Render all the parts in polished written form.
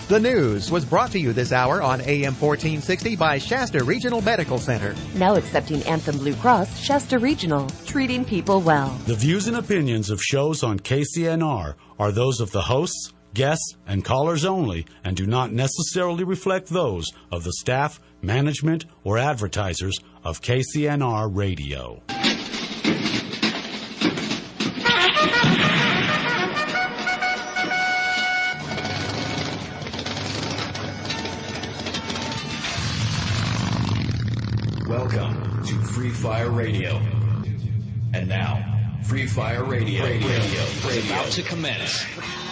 The news was brought to you this hour on AM 1460 by Shasta Regional Medical Center. Now accepting Anthem Blue Cross, Shasta Regional, treating people well. The views and opinions of shows on KCNR are those of the hosts, guests, and callers only, and do not necessarily reflect those of the staff, management, or advertisers of KCNR Radio. Welcome to Free Fire Radio. And now, Free Fire Radio is about to commence.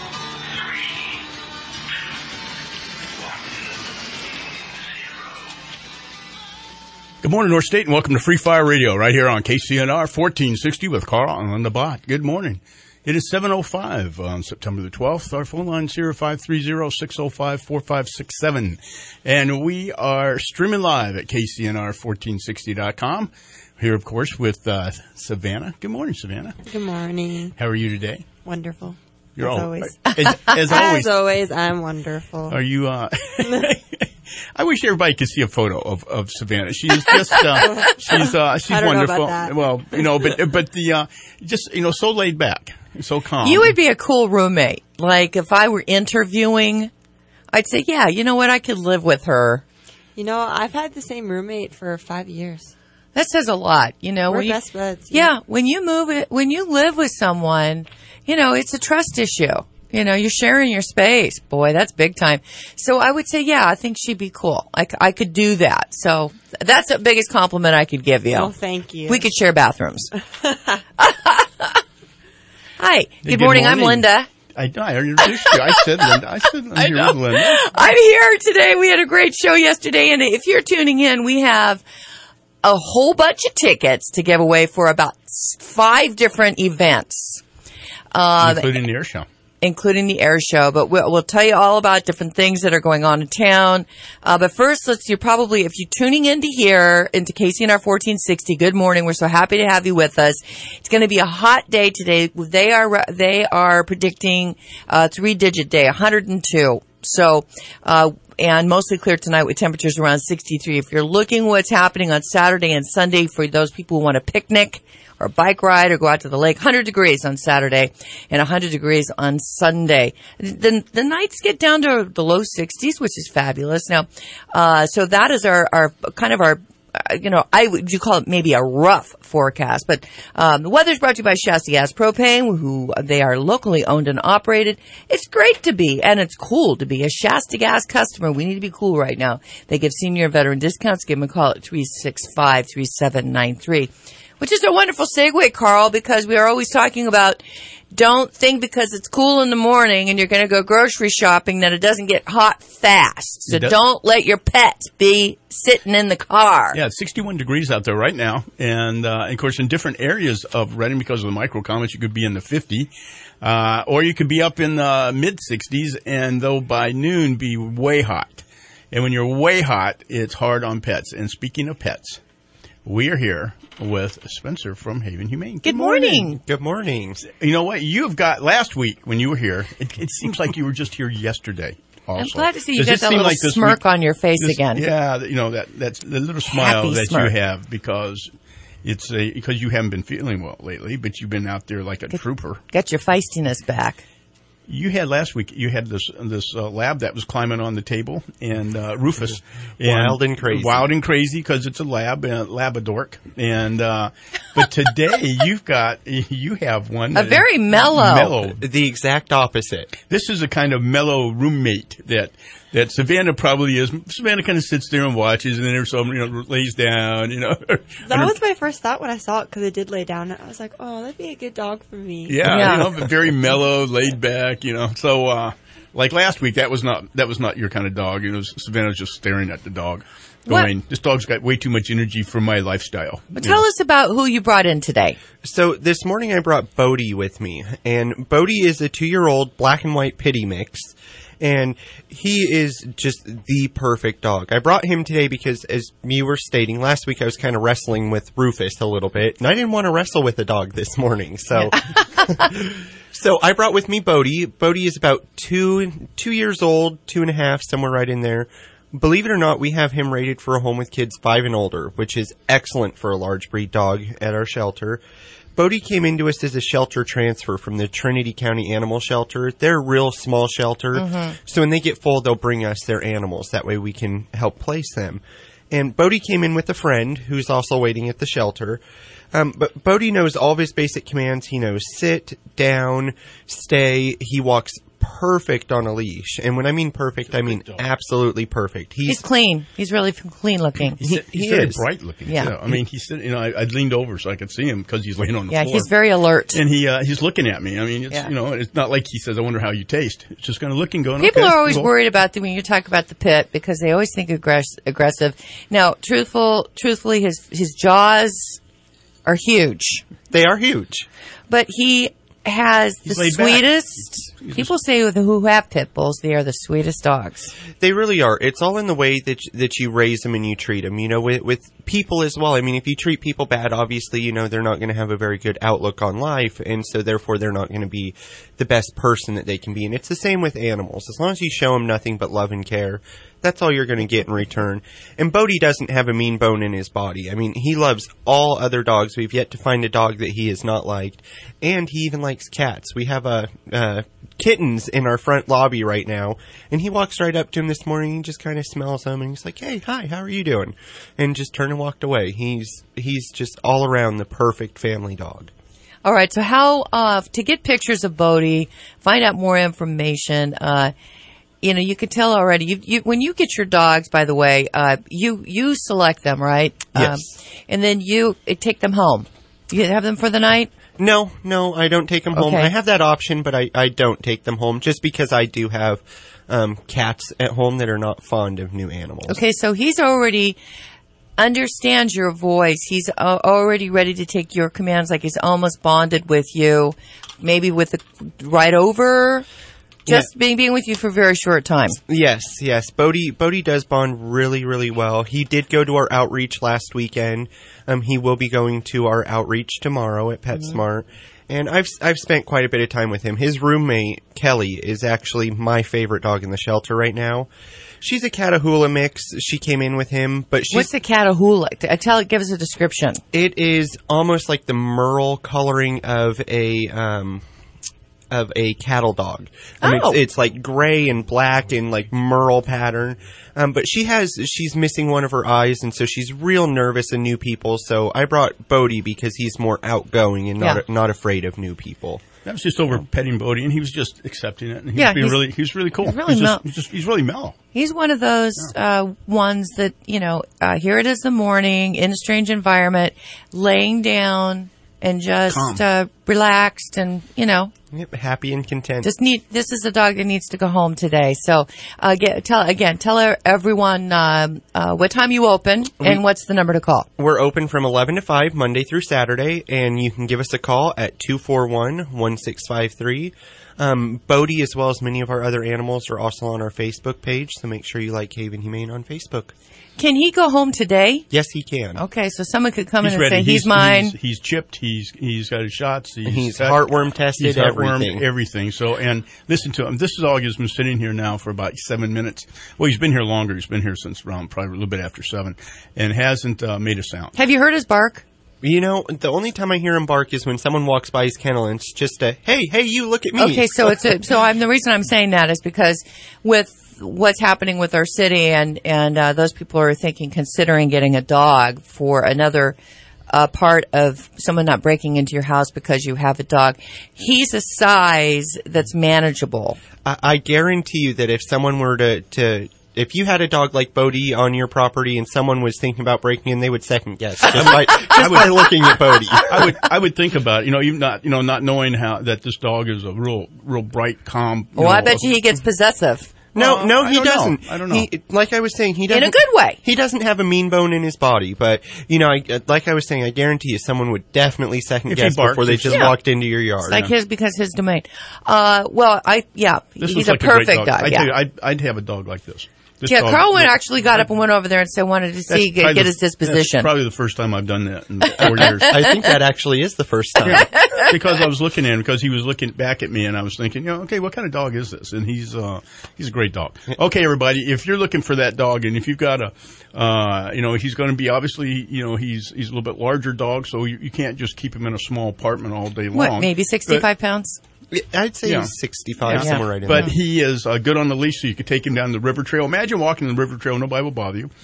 Good morning, North State, and welcome to Free Fire Radio right here on KCNR 1460 with Carl on the bot. Good morning. It is 7:05 on September the 12th. Our phone line is 0530-605-4567. And we are streaming live at KCNR1460.com. Here, of course, with Savannah. Good morning, Savannah. Good morning. How are you today? Wonderful. You're as always. As always. As always, I'm wonderful. Are you, I wish everybody could see a photo of Savannah. She is just, she's I don't wonderful. know about that. Well, but just, so laid back, so calm. You would be a cool roommate. Like, if I were interviewing, I'd say, yeah, you know what, I could live with her. You know, I've had the same roommate for 5 years. That says a lot, We're best buds. Yeah, when you live with someone, it's a trust issue. You're sharing your space. Boy, that's big time. So I would say, yeah, I think she'd be cool. I could do that. So that's the biggest compliment I could give you. Oh, thank you. We could share bathrooms. Hi. Good morning. I'm Linda. I introduced you. I said Linda. I'm here with Linda. I'm here today. We had a great show yesterday, and if you're tuning in, we have a whole bunch of tickets to give away for about 5 different events. Including the air show. Including the air show, but we'll tell you all about different things that are going on in town. But first, if you're tuning into here, into KCNR 1460, good morning. We're so happy to have you with us. It's going to be a hot day today. They are predicting 3-digit day, 102. So, and mostly clear tonight with temperatures around 63. If you're looking what's happening on Saturday and Sunday for those people who want to picnic or bike ride or go out to the lake, 100 degrees on Saturday and 100 degrees on Sunday. The nights get down to the low 60s, which is fabulous. Now, so that is our kind of our, you call it maybe a rough forecast, but the weather's brought to you by Shasta Gas Propane, who they are locally owned and operated. It's great to be, and it's cool to be a Shasta Gas customer. We need to be cool right now. They give senior and veteran discounts. Give them a call at 365-3793. Which is a wonderful segue, Carl, because we are always talking about don't think because it's cool in the morning and you're going to go grocery shopping that it doesn't get hot fast. So don't let your pets be sitting in the car. Yeah, it's 61 degrees out there right now. And, of course, in different areas of Redding because of the microclimates, you could be in the 50. Or you could be up in the mid-60s and, though, by noon be way hot. And when you're way hot, it's hard on pets. And speaking of pets, we are here with Spencer from Haven Humane. Good morning. Good morning. You know what? You've got, last week when you were here, it seems like you were just here yesterday also. I'm glad to see you got that little smirk on your face again. Yeah, that's the little smile Happy that smirk. you have because because you haven't been feeling well lately, but you've been out there like a trooper. Get your feistiness back. You had last week. You had this lab that was climbing on the table, and Rufus, wild and crazy because it's a lab, Labradork. And but today you have one very mellow. The exact opposite. This is a kind of mellow roommate that Savannah probably is. Savannah kind of sits there and watches, and then there's someone lays down. That was my first thought when I saw it because it did lay down. I was like, oh, that'd be a good dog for me. Yeah. Very mellow, laid back. So like last week, that was not your kind of dog. Savannah was just staring at the dog, going, "This dog's got way too much energy for my lifestyle." But tell us about who you brought in today. So this morning I brought Bodie with me, and Bodie is a 2-year-old black and white pitty mix. And he is just the perfect dog. I brought him today because, as you were stating, last week I was kind of wrestling with Rufus a little bit, and I didn't want to wrestle with the dog this morning. So So I brought with me Bodie. Bodie is about 2 years old, 2.5, somewhere right in there. Believe it or not, we have him rated for a home with kids 5 and older, which is excellent for a large breed dog at our shelter. Bodie came into us as a shelter transfer from the Trinity County Animal Shelter. They're a real small shelter, so when they get full, they'll bring us their animals. That way we can help place them. And Bodie came in with a friend who's also waiting at the shelter. But Bodie knows all of his basic commands. He knows sit, down, stay. He walks perfect on a leash. And when I mean perfect, I mean absolutely perfect. He's clean. He's really clean looking. He's very bright looking. Yeah. Too. I mean, he's sitting, I leaned over so I could see him because he's laying on the floor. Yeah, he's very alert. And he's looking at me. I mean, it's, it's not like he says, I wonder how you taste. It's just kind of looking, going, People okay, are always cool. worried about when you talk about the pit because they always think aggressive. Now, truthfully, his jaws are huge. They are huge. But he has the sweetest. People say who have pit bulls, they are the sweetest dogs. They really are. It's all in the way that you raise them and you treat them. You know, with people as well. I mean, if you treat people bad, obviously, you know, they're not going to have a very good outlook on life, and so therefore they're not going to be the best person that they can be. And it's the same with animals. As long as you show them nothing but love and care, that's all you're going to get in return. And Bodie doesn't have a mean bone in his body. I mean, he loves all other dogs. We've yet to find a dog that he has not liked. And he even likes cats. We have kittens in our front lobby right now. And he walks right up to him this morning and just kind of smells them. And he's like, hey, hi, how are you doing? And just turned and walked away. He's just all around the perfect family dog. All right, so how to get pictures of Bodie, find out more information, you know, you can tell already. You when you get your dogs, by the way, you select them, right? Yes. And then you take them home. You have them for the night? No, I don't take them home. Okay. I have that option, but I don't take them home just because I do have cats at home that are not fond of new animals. Okay, so he's already understands your voice. He's already ready to take your commands, like he's almost bonded with you, maybe with the right over. Just being with you for a very short time. Yes. Bodie does bond really, really well. He did go to our outreach last weekend. He will be going to our outreach tomorrow at PetSmart. And I've spent quite a bit of time with him. His roommate, Kelly, is actually my favorite dog in the shelter right now. She's a Catahoula mix. She came in with him, but she's... What's the Catahoula? Give us a description. It is almost like the merle coloring of a cattle dog. It's like gray and black and like merle pattern. But she's missing one of her eyes, and so she's real nervous of new people. So I brought Bodie because he's more outgoing and not afraid of new people. I was just over petting Bodie, and he was just accepting it. And he was really cool. He's really mellow. He's one of those ones that, you know, here it is in the morning, in a strange environment, laying down and just relaxed and, you know. Yep, happy and content. This is a dog that needs to go home today. So, tell everyone what time you open and what's the number to call. We're open from 11 to 5, Monday through Saturday, and you can give us a call at 241-1653. Bodie, as well as many of our other animals, are also on our Facebook page, so make sure you like Haven Humane on Facebook. Can he go home today? Yes, he can. Okay, so someone could come in and ready. say, he's mine. He's chipped. He's got his shots. He's heartworm tested. He's heartwormed, everything. So, and listen to him. This dog has been sitting here now for about 7 minutes. Well, he's been here longer. He's been here since around probably a little bit after 7, and hasn't made a sound. Have you heard his bark? You know, the only time I hear him bark is when someone walks by his kennel and it's just a, hey, you look at me. Okay, so the reason I'm saying that is because with what's happening with our city and those people are considering getting a dog for another part of someone not breaking into your house because you have a dog. He's a size that's manageable. I guarantee you that if someone were to if you had a dog like Bodie on your property and someone was thinking about breaking in, they would second guess just by looking at Bodie. I would think about it, even not knowing how that this dog is a real bright, calm. I bet you he gets possessive. No, he doesn't. I don't know. Like I was saying, he doesn't. In a good way. He doesn't have a mean bone in his body, but like I was saying, I guarantee you, someone would definitely second guess before they just walked into your yard. It's because his domain. He's a perfect dog. I'd have a dog like this. Carl actually got up and went over there and said wanted to get his disposition. That's probably the first time I've done that in 4 years. I think that actually is the first time. because I was looking at him, because he was looking back at me, and I was thinking, okay, what kind of dog is this? And he's a great dog. Okay, everybody, if you're looking for that dog, and if you've got he's going to be obviously, he's a little bit larger dog, so you can't just keep him in a small apartment all day long. What, maybe 65 pounds? I'd say he's 65, somewhere right in there. But he is good on the leash, so you could take him down the river trail. Imagine walking the river trail, nobody will bother you.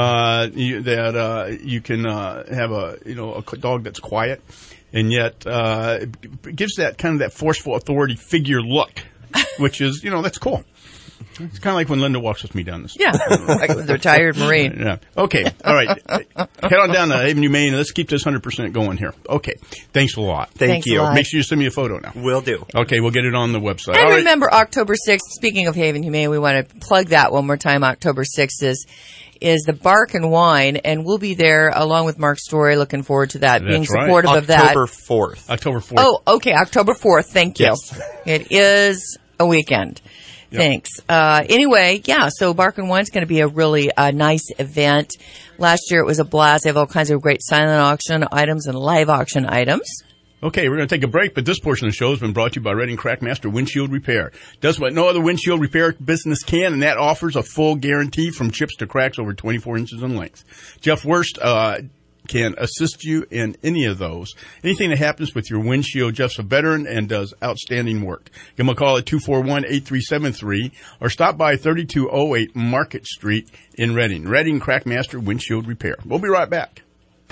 You can have a dog that's quiet, and yet gives that kind of that forceful authority figure look, which is, that's cool. It's kind of like when Linda walks with me down the street. Yeah, like the retired Marine. Yeah. Okay, all right. Head on down to Haven Humane, and let's keep this 100% going here. Okay, thanks a lot. Thank you. Make sure you send me a photo now. Will do. Okay, we'll get it on the website. And remember, October 6th, speaking of Haven Humane, we want to plug that one more time. October 6th is the Bark and Wine, and we'll be there along with Mark Story. Looking forward to that, being supportive of that. October 4th. October 4th. Oh, okay, October 4th. Thank you. Yes. It is a weekend. Yep. Thanks. Anyway, so Bark and Wine's going to be a really nice event. Last year it was a blast. They have all kinds of great silent auction items and live auction items. Okay, we're going to take a break, but this portion of the show has been brought to you by Redding Crackmaster Windshield Repair. Does what no other windshield repair business can, and that offers a full guarantee from chips to cracks over 24 inches in length. Jeff Wurst can assist you in any of those. Anything that happens with your windshield, Jeff's a veteran and does outstanding work. Give him a call at 241-8373 or stop by 3208 Market Street in Redding. Redding Crackmaster Windshield Repair. We'll be right back.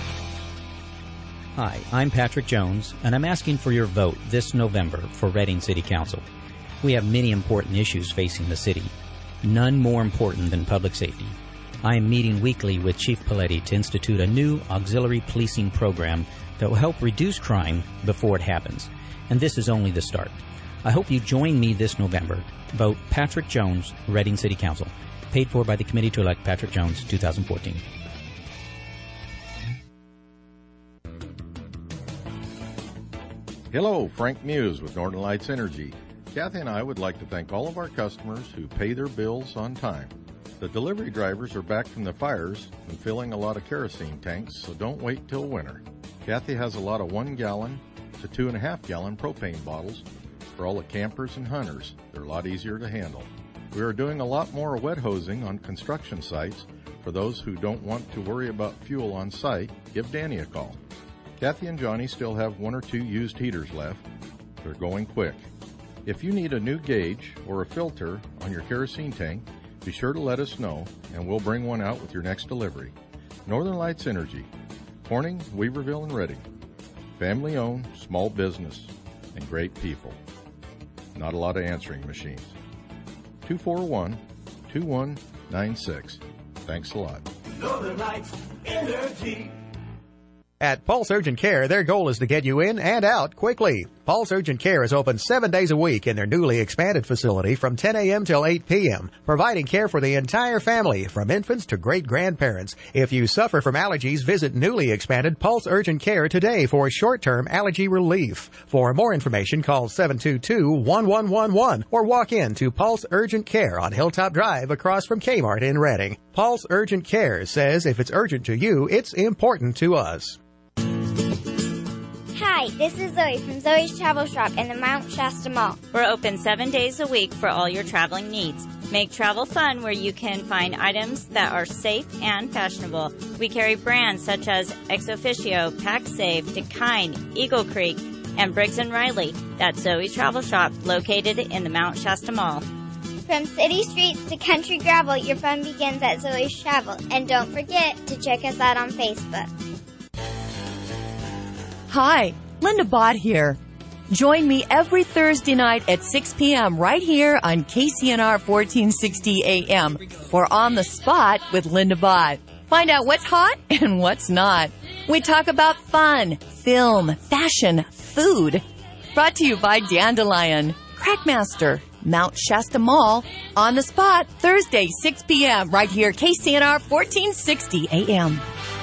Hi, I'm Patrick Jones, and I'm asking for your vote this November for Redding City Council. We have many important issues facing the city, none more important than public safety. I am meeting weekly with Chief Paletti to institute a new auxiliary policing program that will help reduce crime before it happens. And this is only the start. I hope you join me this November. Vote Patrick Jones, Redding City Council. Paid for by the Committee to Elect Patrick Jones, 2014. Hello, Frank Muse with Northern Lights Energy. Kathy and I would like to thank all of our customers who pay their bills on time. The delivery drivers are back from the fires and filling a lot of kerosene tanks, so don't wait till winter. Kathy has a lot of 1 gallon to 2.5 gallon propane bottles for all the campers and hunters. They're a lot easier to handle. We are doing a lot more wet hosing on construction sites. For those who don't want to worry about fuel on site, give Danny a call. Kathy and Johnny still have 1 or 2 used heaters left. They're going quick. If you need a new gauge or a filter on your kerosene tank, be sure to let us know, and we'll bring one out with your next delivery. Northern Lights Energy, Corning, Weaverville, and Redding. Family-owned, small business, and great people. Not a lot of answering machines. 241-2196. Thanks a lot. Northern Lights Energy. At Pulse Urgent Care, their goal is to get you in and out quickly. Pulse Urgent Care is open 7 days a week in their newly expanded facility from 10 a.m. till 8 p.m., providing care for the entire family, from infants to great-grandparents. If you suffer from allergies, visit newly expanded Pulse Urgent Care today for short-term allergy relief. For more information, call 722-1111 or walk in to Pulse Urgent Care on Hilltop Drive across from Kmart in Redding. Pulse Urgent Care says if it's urgent to you, it's important to us. Hi, this is Zoe from Zoe's Travel Shop in the Mount Shasta Mall. We're open 7 days a week for all your traveling needs. Make travel fun where you can find items that are safe and fashionable. We carry brands such as Ex Officio, PacSafe, Dakine, Eagle Creek, and Briggs & Riley. That's Zoe's Travel Shop, located in the Mount Shasta Mall. From city streets to country gravel, your fun begins at Zoe's Travel. And don't forget to check us out on Facebook. Hi, Linda Bott here. Join me every Thursday night at 6 p.m. right here on KCNR 1460 AM for On the Spot with Linda Bott. Find out what's hot and what's not. We talk about fun, film, fashion, food. Brought to you by Dandelion, Crackmaster, Mount Shasta Mall. On the Spot, Thursday, 6 p.m. right here, KCNR 1460 AM.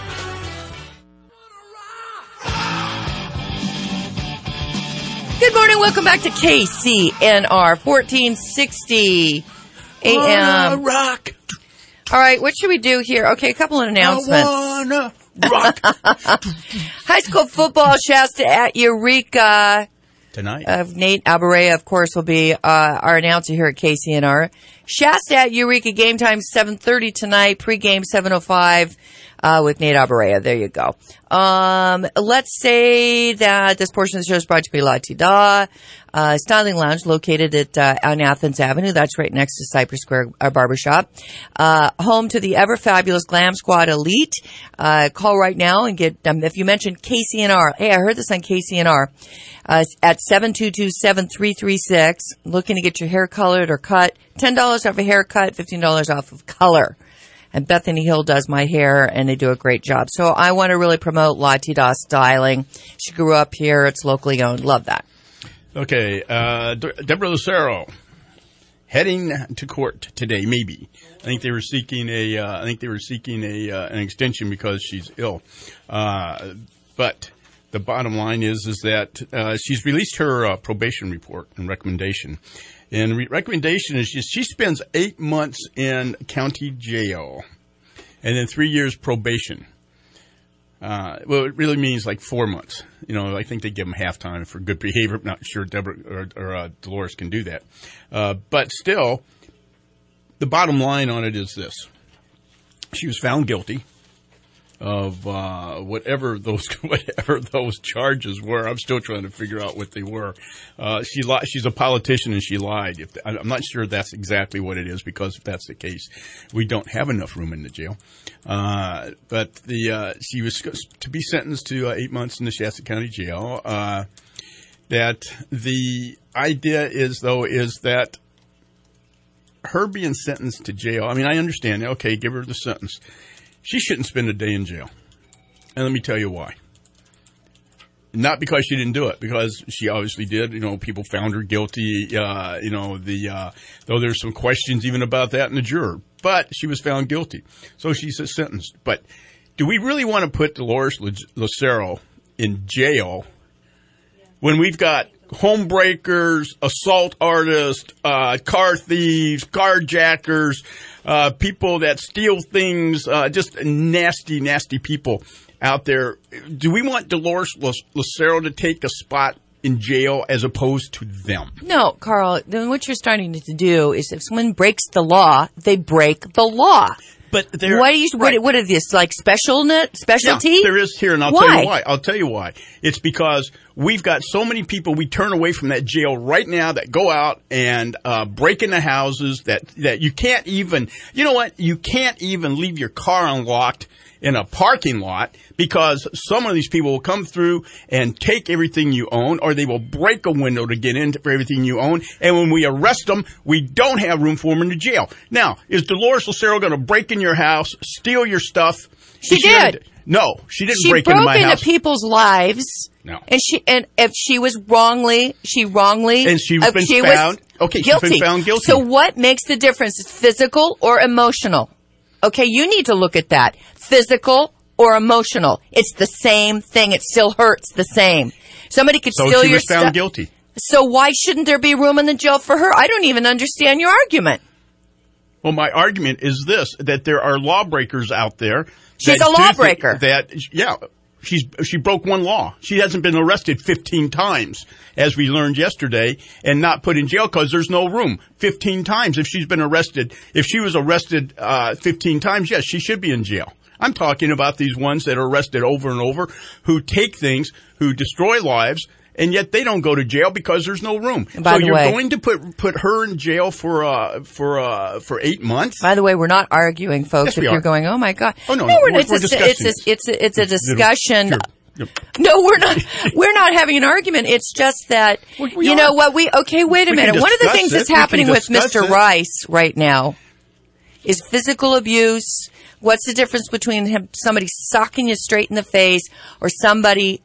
Good morning. Welcome back to KCNR 1460 AM. Rock. All right, what should we do here? Okay, a couple of announcements. Rock. High school football, Shasta at Eureka. Tonight. Nate Alberea, of course, will be our announcer here at KCNR. Shasta at Eureka, game time 7:30 tonight, pregame 7:05 with Nate Alberea. There you go. Let's say that this portion of the show is brought to you by La Tida, Styling Lounge located on Athens Avenue. That's right next to Cypress Square Barbershop. Home to the ever fabulous Glam Squad Elite. Call right now and get if you mention KCNR. Hey, I heard this on KCNR. At 722-7336. Looking to get your hair colored or cut. $10 off a haircut, $15 off of color. And Bethany Hill does my hair, and they do a great job. So I want to really promote La Tida Styling. She grew up here. It's locally owned. Love that. Okay. Deborah Lucero heading to court today, maybe. I think they were seeking an extension because she's ill. But the bottom line is that she's released her probation report and recommendation. And recommendation is she spends 8 months in county jail and then 3 years probation. Well, it really means like 4 months. You know, I think they give them half time for good behavior. I'm not sure Deborah or Dolores can do that. But still, the bottom line on it is this. She was found guilty of whatever those charges were. I'm still trying to figure out what they were. She's a politician and she lied. I'm not sure that's exactly what it is, because if that's the case, we don't have enough room in the jail. But she was to be sentenced to 8 months in the Shasta County Jail. That the idea is that her being sentenced to jail. I mean, I understand. Okay, give her the sentence. She shouldn't spend a day in jail. And let me tell you why. Not because she didn't do it, because she obviously did. You know, people found her guilty, though there's some questions even about that in the juror. But she was found guilty. So she's sentenced. But do we really want to put Dolores Lucero in jail when we've got homebreakers, assault artists, car thieves, carjackers, people that steal things, just nasty, nasty people out there? Do we want Dolores Lucero to take a spot in jail as opposed to them? No, Carl. Then what you're starting to do is if someone breaks the law, they break the law. But what is this, like specialty? Yeah, there is here, and I'll tell you why. I'll tell you why. It's because we've got so many people we turn away from that jail right now that go out and break into houses that you can't even, you know what, you can't even leave your car unlocked in a parking lot, because some of these people will come through and take everything you own, or they will break a window to get into everything you own. And when we arrest them, we don't have room for them in the jail. Now, is Dolores Lucero going to break in your house, steal your stuff? She did. No, she didn't break into my house. She broke into people's lives. No. And if she was wrongly, and she's been found. Okay, guilty. She's been found guilty. So what makes the difference? Physical or emotional? Okay, you need to look at that. Physical or emotional. It's the same thing. It still hurts the same. Somebody could steal your stuff. So she was found guilty. So why shouldn't there be room in the jail for her? I don't even understand your argument. Well, my argument is this, that there are lawbreakers out there. She's a lawbreaker. She broke one law. She hasn't been arrested 15 times, as we learned yesterday, and not put in jail because there's no room. 15 times if she's been arrested. If she was arrested 15 times, yes, she should be in jail. I'm talking about these ones that are arrested over and over, who take things, who destroy lives, and yet they don't go to jail because there's no room. So you're going to put her in jail for 8 months? By the way, we're not arguing, folks. Yes, if you're going, oh my God. Oh no, we're discussing. It's a discussion. Sure. Yep. No, we're not. We're not having an argument. It's just that you know what wait a minute. One of the things that's happening with Mr. Rice right now is physical abuse. What's the difference between somebody socking you straight in the face or somebody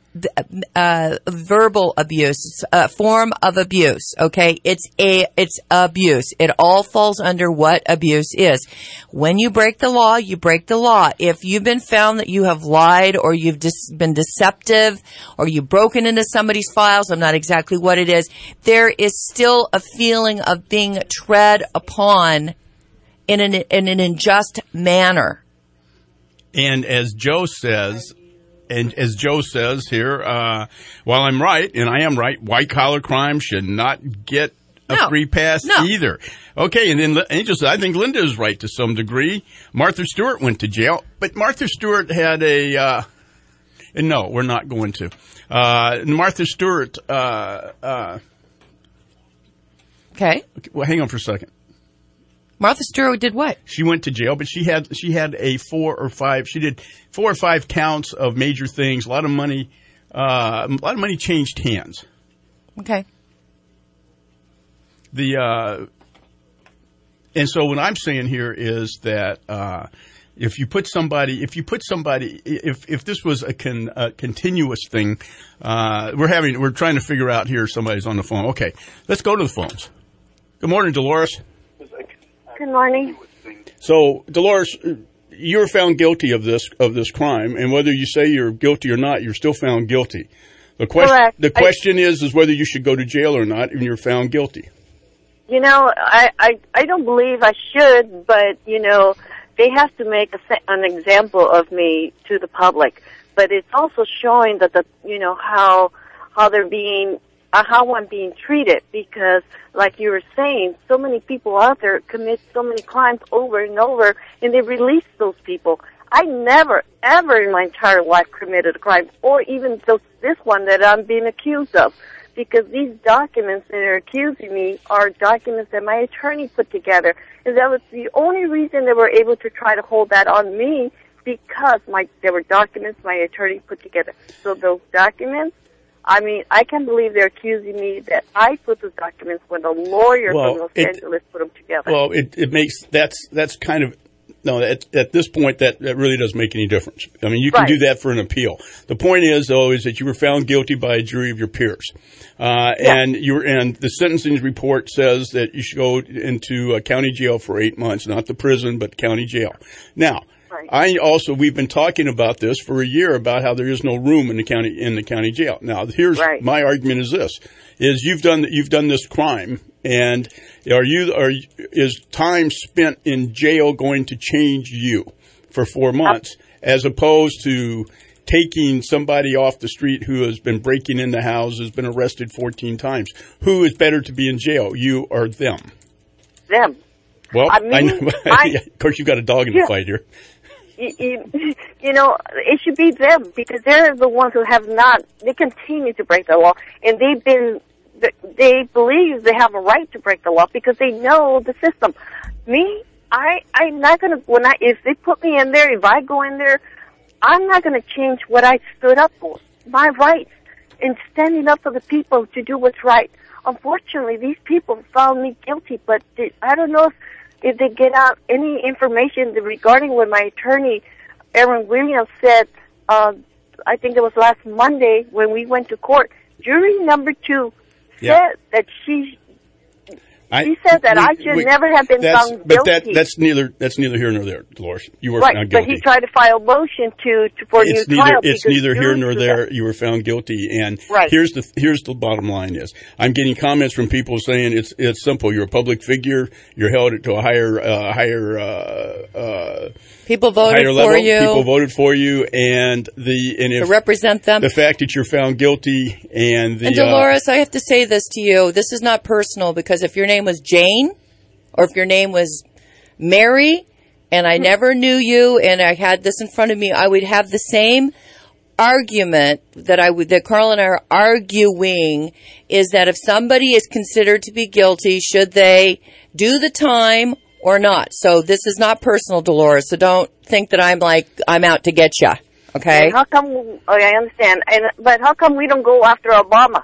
verbal abuse? It's a form of abuse. Okay, it's abuse. It all falls under what abuse is. When you break the law, you break the law. If you've been found that you have lied or you've been deceptive or you've broken into somebody's files, I'm not exactly what it is. There is still a feeling of being tread upon in an unjust manner. And as Joe says here, while I'm right, and I am right, white-collar crime should not get a free pass either. Okay, and then Angel said, I think Linda is right to some degree. Martha Stewart went to jail, but Martha Stewart had a... no, we're not going to. Martha Stewart... Okay. Well, hang on for a second. Martha Stewart did what? She went to jail, but she had a 4 or 5. She did 4 or 5 counts of major things. A lot of money changed hands. Okay. And so what I'm saying here is that if this was a continuous thing, we're trying to figure out here. Somebody's on the phone. Okay, let's go to the phones. Good morning, Dolores. Good morning. So, Dolores, you were found guilty of this crime, and whether you say you're guilty or not, you're still found guilty. The question is whether you should go to jail or not, and you're found guilty. You know, I don't believe I should, but you know, they have to make an example of me to the public. But it's also showing that how they're being. How I'm being treated, because like you were saying, so many people out there commit so many crimes over and over, and they release those people. I never, ever in my entire life committed a crime, or even this one that I'm being accused of, because these documents that are accusing me are documents that my attorney put together, and that was the only reason they were able to try to hold that on me, because there were documents my attorney put together. So those documents, I mean, I can't believe they're accusing me that I put those documents when the lawyer from Los Angeles put them together. Well, it makes that's kind of at this point that really doesn't make any difference. I mean, you can do that for an appeal. The point is, though, is that you were found guilty by a jury of your peers, and the sentencing report says that you should go into a county jail for 8 months, not the prison, but county jail. Now. Right. We've been talking about this for a year about how there is no room in the county jail. Now, here's my argument is this: is you've done this crime, and is time spent in jail going to change you for 4 months, as opposed to taking somebody off the street who has been breaking into houses, been arrested 14 times? Who is better to be in jail, you or them? Them. Well, I know. Of course, you've got a dog in the fight here. You know, it should be them, because they're the ones who they continue to break the law, and they believe they have a right to break the law because they know the system. Me, I'm not gonna, if they put me in there, if I go in there, I'm not gonna change what I stood up for, my rights, and standing up for the people to do what's right. Unfortunately, these people found me guilty, but I don't know if they get out any information regarding what my attorney, Aaron Williams, said, I think it was last Monday when we went to court. Jury number 2 said that she said that I should never have been found guilty. But that's neither here nor there, Dolores. You were found guilty. But he tried to file a motion for a new trial. It's neither here nor there. You were found guilty, and here's the bottom line: is I'm getting comments from people saying it's simple. You're a public figure. You're held to a higher people voted higher level. For you. People voted for you, and if to represent them. The fact that you're found guilty and Dolores, I have to say this to you. This is not personal, because if your name was Jane, or if your name was Mary, and I never knew you, and I had this in front of me, I would have the same argument that Carl and I are arguing, is that if somebody is considered to be guilty, should they do the time or not? So this is not personal, Dolores, so don't think that I'm out to get you, okay? And how come, I understand, but how come we don't go after Obama?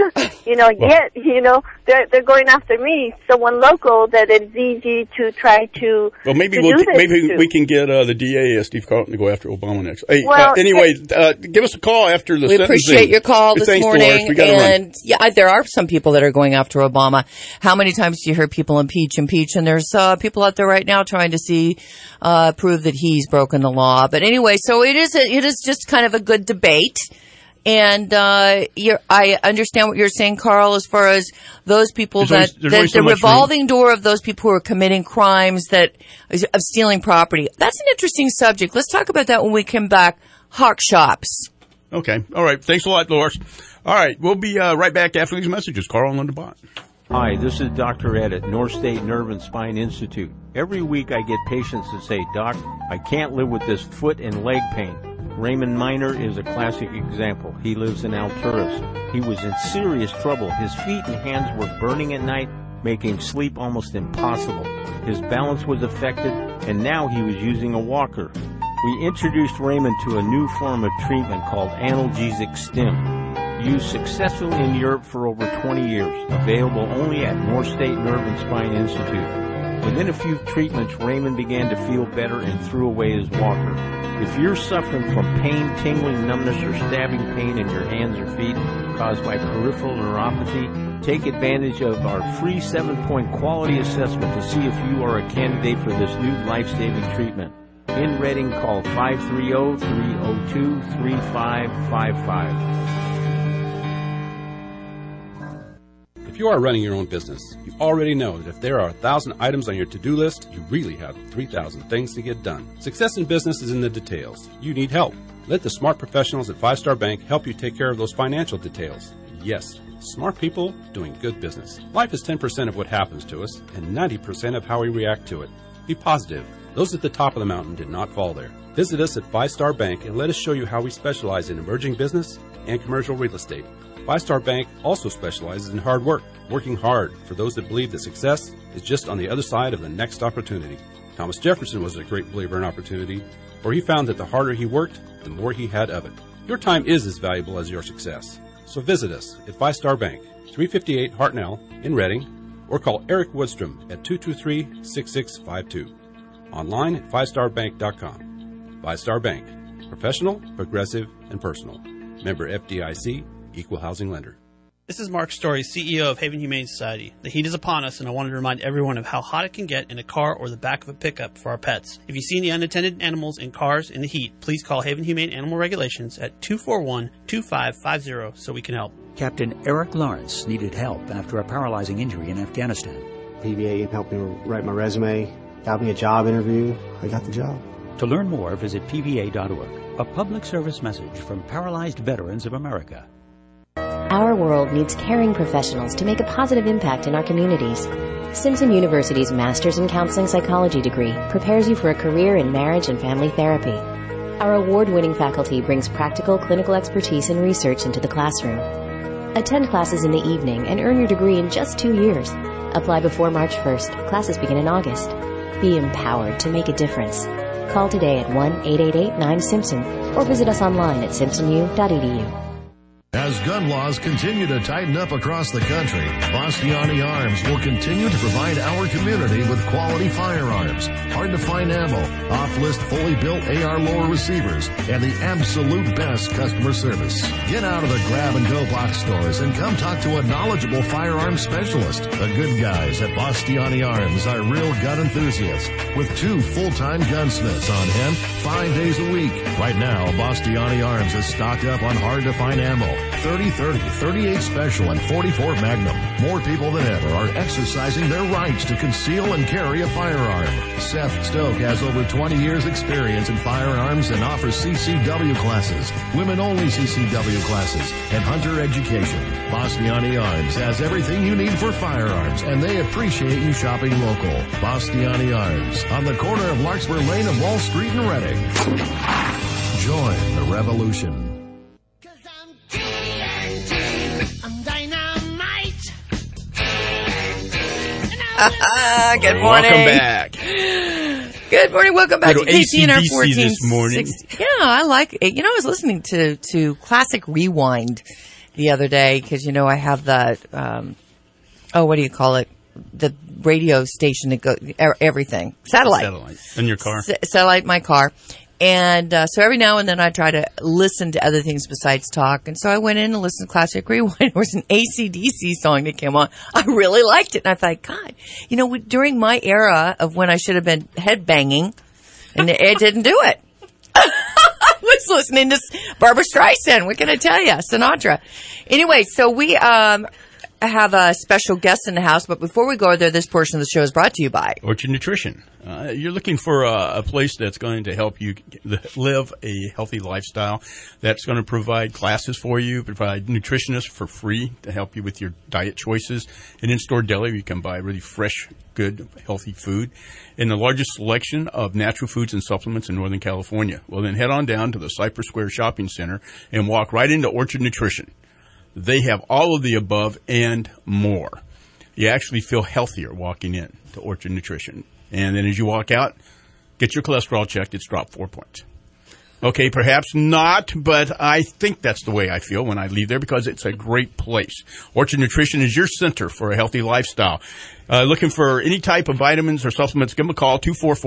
They're going after me, someone local that it's easy to try to. Well, maybe we can get the DA, Steve Carlton, to go after Obama next. Hey, give us a call after the sentencing. We appreciate your call this morning. And there are some people that are going after Obama. How many times do you hear people impeach? And there's people out there right now trying to prove that he's broken the law. But anyway, so it is just kind of a good debate. And I understand what you're saying, Carl, as far as those people there's always so the much revolving door of those people who are committing crimes of stealing property. That's an interesting subject. Let's talk about that when we come back. Hawk shops. Okay. All right. Thanks a lot, Dolores. All right. We'll be right back after these messages. Carl and Linda Bott. Hi, this is Dr. Ed at North State Nerve and Spine Institute. Every week I get patients that say, Doc, I can't live with this foot and leg pain. Raymond Miner is a classic example. He lives in Alturas. He was in serious trouble. His feet and hands were burning at night, making sleep almost impossible. His balance was affected, and now he was using a walker. We introduced Raymond to a new form of treatment called analgesic stim, used successfully in Europe for over 20 years, available only at North State Nerve and Spine Institute. Within a few treatments, Raymond began to feel better and threw away his walker. If you're suffering from pain, tingling, numbness, or stabbing pain in your hands or feet caused by peripheral neuropathy, take advantage of our free 7-point quality assessment to see if you are a candidate for this new life-saving treatment. In Reading, call 530-302-3555. If you are running your own business, you already know that if there are 1,000 items on your to-do list, you really have 3,000 things to get done. Success in business is in the details. You need help. Let the smart professionals at 5 Star Bank help you take care of those financial details. Yes, smart people doing good business. Life is 10% of what happens to us and 90% of how we react to it. Be positive. Those at the top of the mountain did not fall there. Visit us at 5 Star Bank and let us show you how we specialize in emerging business and commercial real estate. 5 Star Bank also specializes in hard work, working hard for those that believe that success is just on the other side of the next opportunity. Thomas Jefferson was a great believer in opportunity, for he found that the harder he worked, the more he had of it. Your time is as valuable as your success. So visit us at 5 Star Bank, 358 Hartnell in Reading, or call Eric Woodstrom at 223-6652. Online at 5starbank.com. 5 Star Bank. Professional, progressive, and personal. Member FDIC, Equal Housing Lender. This is Mark Story, CEO of Haven Humane Society. The heat is upon us, and I wanted to remind everyone of how hot it can get in a car or the back of a pickup for our pets. If you see any unattended animals in cars in the heat, please call Haven Humane Animal Regulations at 241-2550 so we can help. Captain Eric Lawrence needed help after a paralyzing injury in Afghanistan. PVA helped me write my resume, got me a job interview. I got the job. To learn more, visit pva.org. A public service message from Paralyzed Veterans of America. Our world needs caring professionals to make a positive impact in our communities. Simpson University's Master's in Counseling Psychology degree prepares you for a career in marriage and family therapy. Our award-winning faculty brings practical clinical expertise and research into the classroom. Attend classes in the evening and earn your degree in just 2 years. Apply before March 1st. Classes begin in August. Be empowered to make a difference. Call today at 1-888-9-SIMPSON or visit us online at simpsonu.edu. As gun laws continue to tighten up across the country, Bastiani Arms will continue to provide our community with quality firearms, hard-to-find ammo, off-list fully built AR lower receivers, and the absolute best customer service. Get out of the grab-and-go box stores and come talk to a knowledgeable firearms specialist. The good guys at Bastiani Arms are real gun enthusiasts with 2 full-time gunsmiths on hand 5 days a week. Right now, Bastiani Arms is stocked up on hard-to-find ammo, 30-30, 38 Special, and 44 Magnum. More people than ever are exercising their rights to conceal and carry a firearm. Seth Stoke has over 20 years experience in firearms and offers CCW classes, women-only CCW classes, and hunter education. Bastiani Arms has everything you need for firearms, and they appreciate you shopping local. Bastiani Arms, on the corner of Larkspur Lane and Wall Street in Reading. Join the revolution. Good morning. Welcome back. Good morning. Welcome back to KCNR AC/DC 1460. this morning. Yeah, I like it. You know, I was listening to Classic Rewind the other day because, you know, I have that, what do you call it? The radio station that goes, everything. Satellite. In your car. Satellite in my car. And so every now and then I try to listen to other things besides talk. And so I went in and listened to Classic Rewind. There was an AC/DC song that came on. I really liked it. And I thought, God, you know, during my era of when I should have been headbanging, and it didn't do it. I was just listening to Barbara Streisand. What can I tell you? Sinatra. Anyway, so we have a special guest in the house, but before we go there, this portion of the show is brought to you by Orchard Nutrition. You're looking for a place that's going to help you live a healthy lifestyle, that's going to provide classes for you, provide nutritionists for free to help you with your diet choices. An in-store deli where you can buy really fresh, good, healthy food, and the largest selection of natural foods and supplements in Northern California. Well, then head on down to the Cypress Square Shopping Center and walk right into Orchard Nutrition. They have all of the above and more. You actually feel healthier walking in to Orchard Nutrition. And then as you walk out, get your cholesterol checked. It's dropped 4 points. Okay, perhaps not, but I think that's the way I feel when I leave there because it's a great place. Orchard Nutrition is your center for a healthy lifestyle. Looking for any type of vitamins or supplements, give them a call,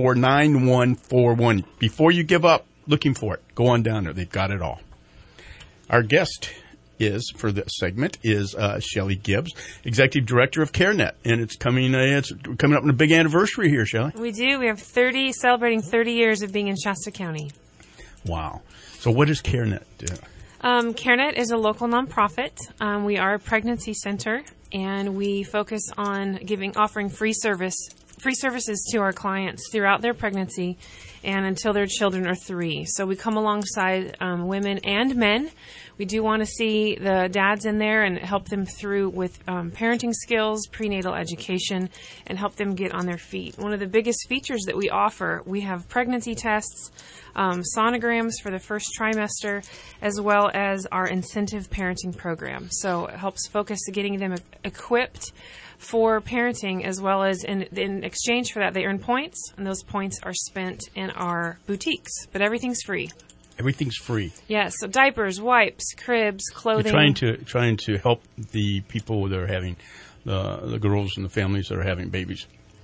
244-9141. Before you give up looking for it, go on down there. They've got it all. Our guest for this segment is Shelley Gibbs, Executive Director of CareNet, and it's coming up on a big anniversary here, Shelley. We do. We have celebrating 30 years of being in Shasta County. Wow. So what does CareNet do? CareNet is a local nonprofit. We are a pregnancy center, and we focus on offering free services to our clients throughout their pregnancy and until their children are 3. So we come alongside women and men. We do want to see the dads in there and help them through with parenting skills, prenatal education, and help them get on their feet. One of the biggest features that we offer, we have pregnancy tests, sonograms for the first trimester, as well as our incentive parenting program. So it helps focus on getting them equipped for parenting, as well as in exchange for that, they earn points, and those points are spent in our boutiques. But everything's free. Everything's free. Yes, so diapers, wipes, cribs, clothing. You're trying to help the people that are having the girls and the families that are having babies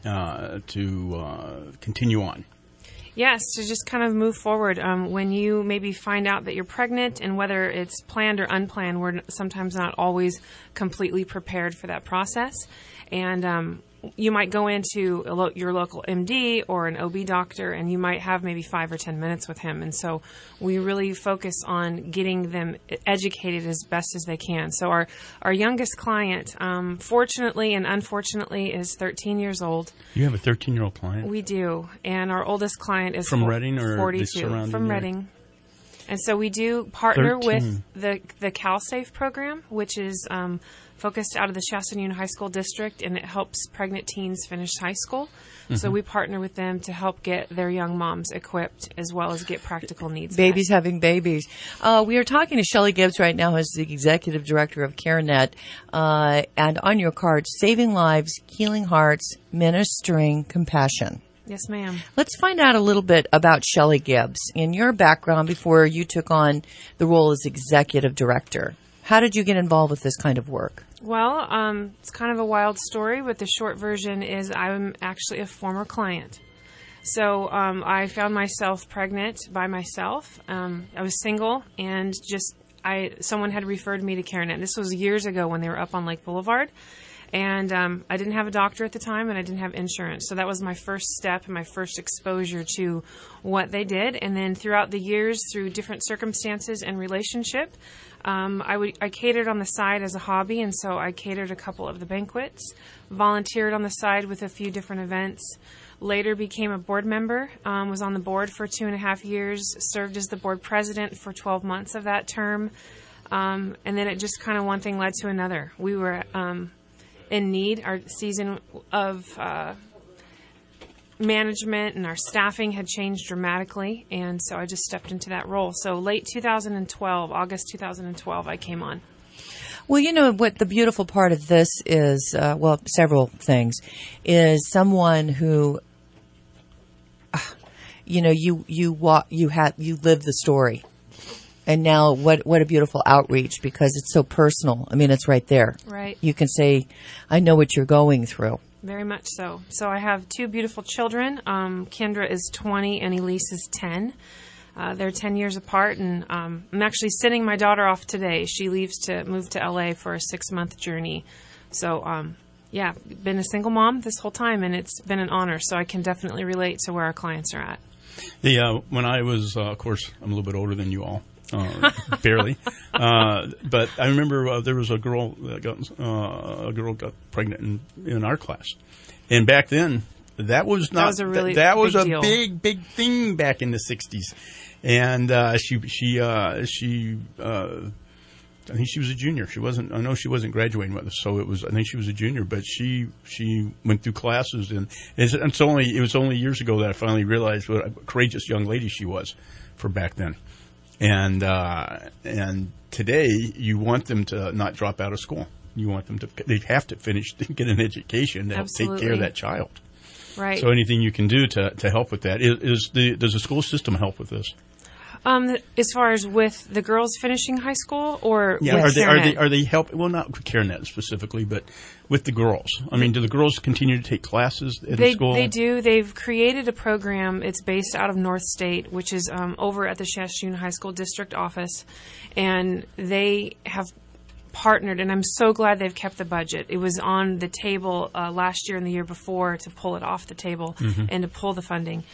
to continue on. Yes, to just kind of move forward. When you maybe find out that you're pregnant, and whether it's planned or unplanned, we're sometimes not always completely prepared for that process. And you might go into your local MD or an OB doctor, and you might have maybe 5 or 10 minutes with him. And so we really focus on getting them educated as best as they can. So our youngest client, fortunately and unfortunately, is 13 years old. You have a 13-year-old client? We do. And our oldest client is from Redding or 42, the surrounding from area? Redding. And so we do partner 13. with the CalSafe program, which is focused out of the Shasta Union High School District, and it helps pregnant teens finish high school. Mm-hmm. So we partner with them to help get their young moms equipped, as well as get practical needs. Babies having babies. We are talking to Shelley Gibbs right now, who's the Executive Director of CareNet. And on your card, saving lives, healing hearts, ministering compassion. Yes, ma'am. Let's find out a little bit about Shelley Gibbs. In your background before you took on the role as Executive Director, how did you get involved with this kind of work? Well, it's kind of a wild story, but the short version is I'm actually a former client. So I found myself pregnant by myself. I was single, and someone had referred me to CareNet. This was years ago when they were up on Lake Boulevard. And I didn't have a doctor at the time, and I didn't have insurance. So that was my first step and my first exposure to what they did. And then throughout the years, through different circumstances and relationship, I catered on the side as a hobby, and so I catered a couple of the banquets, volunteered on the side with a few different events, later became a board member, was on the board for 2.5 years, served as the board president for 12 months of that term, and then it just kind of one thing led to another. We were in need. Our season of management and our staffing had changed dramatically, and so I just stepped into that role. So late 2012, August 2012, I came on. Well, you know what the beautiful part of this is, several things, is someone who, you live the story. And now what a beautiful outreach, because it's so personal. I mean, it's right there. Right. You can say, I know what you're going through. Very much so. So I have 2 beautiful children. Kendra is 20 and Elise is 10. They're 10 years apart, and I'm actually sending my daughter off today. She leaves to move to LA for a 6-month journey. So, been a single mom this whole time, and it's been an honor. So I can definitely relate to where our clients are at. When I was, of course, I'm a little bit older than you all. Barely, but I remember there was a girl that got pregnant in our class, and back then that was a big thing back in the 60s, and she I think she was a junior. I know she wasn't graduating with us, so I think she was a junior, but she went through classes, and it was only years ago that I finally realized what a courageous young lady she was for back then. And today, you want them to not drop out of school. You want them they have to get an education to help take care of that child. Right. So anything you can do to help with that. Does the school system help with this? As far as with the girls finishing high school, or yeah, with are they helping? Well, not with CareNet specifically, but with the girls. I mean, do the girls continue to take classes at the school? They do. They've created a program. It's based out of North State, which is over at the Shashoon High School District office, and they have partnered, and I'm so glad they've kept the budget. It was on the table last year and the year before to pull it off the table and to pull the funding.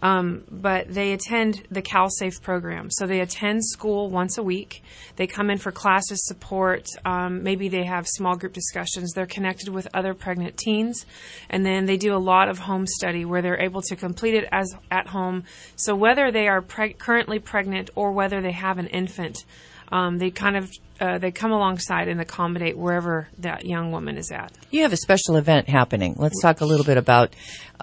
But they attend the CalSafe program. So they attend school once a week. They come in for classes, support. Maybe they have small group discussions. They're connected with other pregnant teens. And then they do a lot of home study where they're able to complete it as at home. So whether they are currently pregnant or whether they have an infant, they come alongside and accommodate wherever that young woman is at. You have a special event happening. Let's talk a little bit about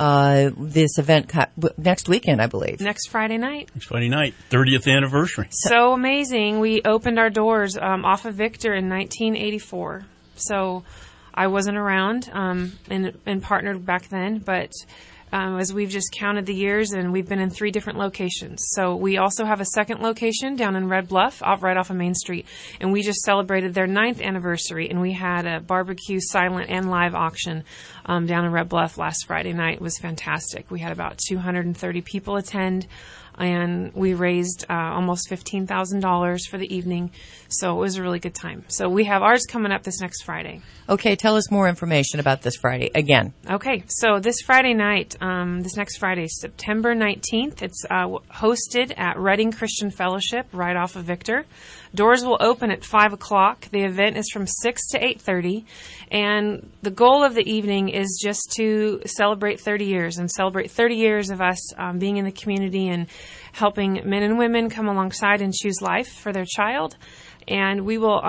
this event next weekend, I believe. Next Friday night. Next Friday night, 30th anniversary. So amazing. We opened our doors off of Victor in 1984. So I wasn't around and partnered back then, but as we've just counted the years, and we've been in 3 different locations. So we also have a second location down in Red Bluff, right off of Main Street, and we just celebrated their 9th anniversary, and we had a barbecue, silent, and live auction down in Red Bluff last Friday night. It was fantastic. We had about 230 people attend, and we raised almost $15,000 for the evening. So it was a really good time. So we have ours coming up this next Friday. Okay, tell us more information about this Friday again. Okay, so this Friday night, this next Friday, September 19th, it's hosted at Reading Christian Fellowship right off of Victor. Doors will open at 5 o'clock. The event is from 6 to 8:30. And the goal of the evening is just to celebrate 30 years and celebrate 30 years of us being in the community and helping men and women come alongside and choose life for their child. And we will,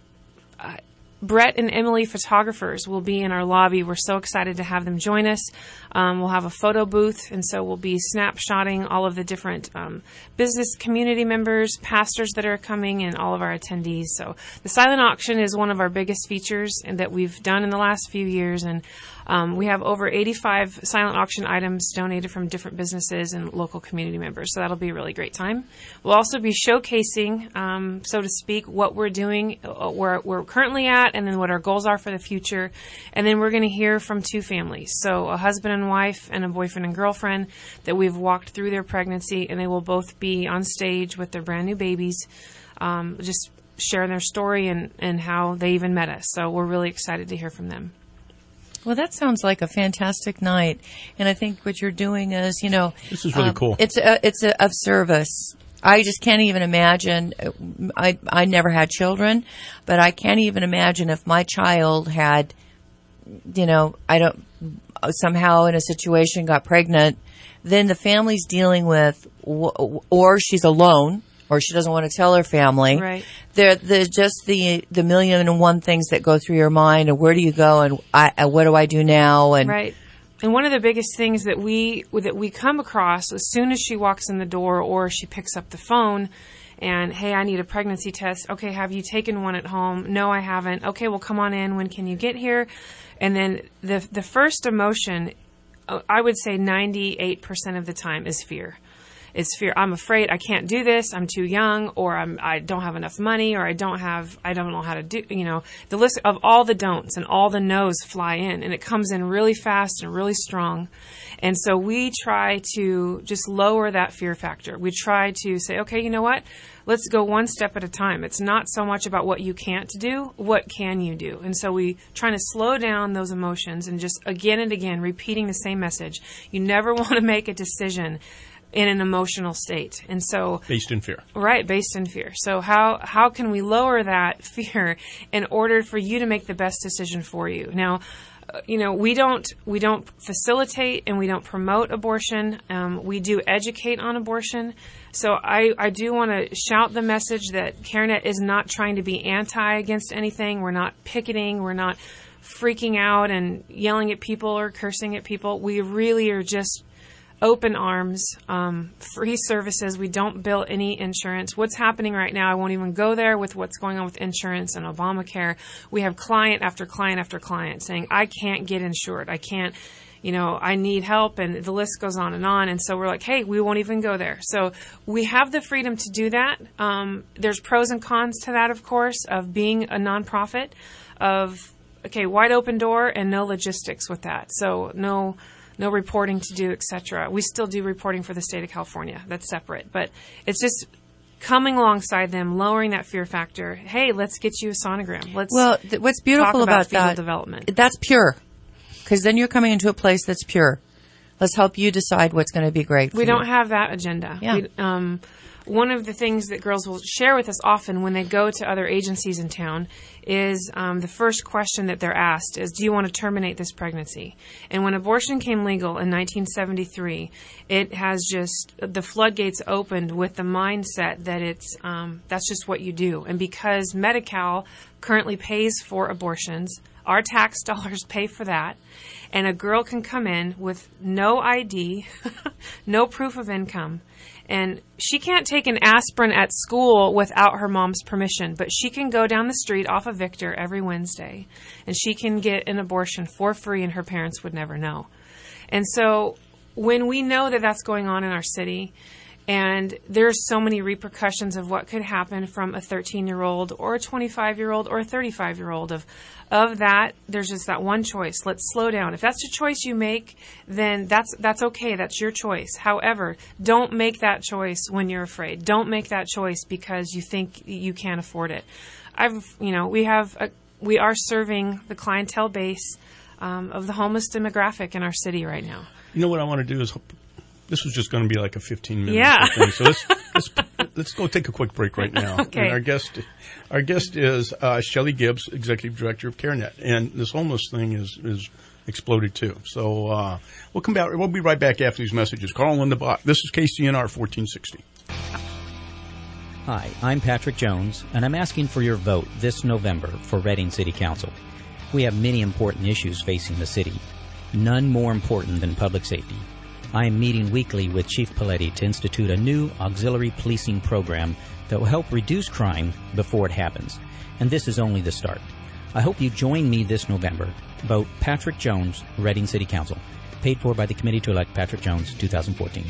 Brett and Emily photographers will be in our lobby. We're so excited to have them join us. We'll have a photo booth, and so we'll be snapshotting all of the different business community members, pastors that are coming, and all of our attendees. So the silent auction is one of our biggest features and that we've done in the last few years, and we have over 85 silent auction items donated from different businesses and local community members, so that'll be a really great time. We'll also be showcasing, so to speak, what we're doing, where we're currently at, and then what our goals are for the future. And then we're going to hear from 2 families, so a husband and wife and a boyfriend and girlfriend that we've walked through their pregnancy, and they will both be on stage with their brand new babies, just sharing their story and how they even met us. So we're really excited to hear from them. Well, that sounds like a fantastic night, and I think what you're doing is, this is really cool. It's of service. I just can't even imagine. I never had children, but I can't even imagine if my child had, somehow in a situation got pregnant, then the family's dealing with, or she's alone, or she doesn't want to tell her family. Right. There's just the million and one things that go through your mind, and where do you go, and what do I do now? And right. And one of the biggest things that we come across as soon as she walks in the door or she picks up the phone and, hey, I need a pregnancy test. Okay, have you taken one at home? No, I haven't. Okay, well, come on in. When can you get here? And then the first emotion, I would say 98% of the time, is fear. It's fear. I'm afraid I can't do this. I'm too young, or I don't have enough money, or I don't know how to do, the list of all the don'ts and all the no's fly in, and it comes in really fast and really strong. And so we try to just lower that fear factor. We try to say, okay, you know what? Let's go one step at a time. It's not so much about what you can't do, what can you do? And so we try to slow down those emotions and just again and again repeating the same message. You never want to make a decision in an emotional state. And so based in fear. Right, based in fear. So how can we lower that fear in order for you to make the best decision for you? Now, we don't facilitate and we don't promote abortion. We do educate on abortion. So I do want to shout the message that CareNet is not trying to be anti against anything. We're not picketing. We're not freaking out and yelling at people or cursing at people. We really are just open arms, free services. We don't bill any insurance. What's happening right now, I won't even go there with what's going on with insurance and Obamacare. We have client after client after client saying, I can't get insured. I can't, I need help, and the list goes on. And so we're like, hey, we won't even go there. So we have the freedom to do that. There's pros and cons to that, of course, of being a nonprofit, wide open door and no logistics with that. So no reporting to do, etc. We still do reporting for the state of California. That's separate. But it's just coming alongside them, lowering that fear factor. Hey, let's get you a sonogram. What's beautiful about fetal that, development. That's pure. Because then you're coming into a place that's pure. Let's help you decide what's going to be great for you. We don't have that agenda. Yeah. One of the things that girls will share with us often when they go to other agencies in town is the first question that they're asked is, do you want to terminate this pregnancy? And when abortion came legal in 1973, it has just, the floodgates opened with the mindset that that's just what you do. And because Medi-Cal currently pays for abortions, our tax dollars pay for that, and a girl can come in with no ID, no proof of income, and she can't take an aspirin at school without her mom's permission, but she can go down the street off of Victor every Wednesday, and she can get an abortion for free, and her parents would never know. And so when we know that that's going on in our city, and there's so many repercussions of what could happen from a 13-year-old or a 25-year-old or a 35-year-old of that, there's just that one choice. Let's slow down. If that's a choice you make, then that's okay. That's your choice. However, don't make that choice when you're afraid. Don't make that choice because you think you can't afford it. We are serving the clientele base of the homeless demographic in our city right now. You know what I want to do is, this was just going to be like a 15-minute thing. So let's go take a quick break right now. Okay. And our guest is Shelley Gibbs, Executive Director of CareNet, and this homeless thing is exploded too. So we'll come back. We'll be right back after these messages. Carl and Linda Bach. This is KCNR 1460. Hi, I'm Patrick Jones, and I'm asking for your vote this November for Reading City Council. We have many important issues facing the city, none more important than public safety. I am meeting weekly with Chief Paletti to institute a new auxiliary policing program that will help reduce crime before it happens. And this is only the start. I hope you join me this November. Vote Patrick Jones, Reading City Council. Paid for by the Committee to Elect Patrick Jones, 2014.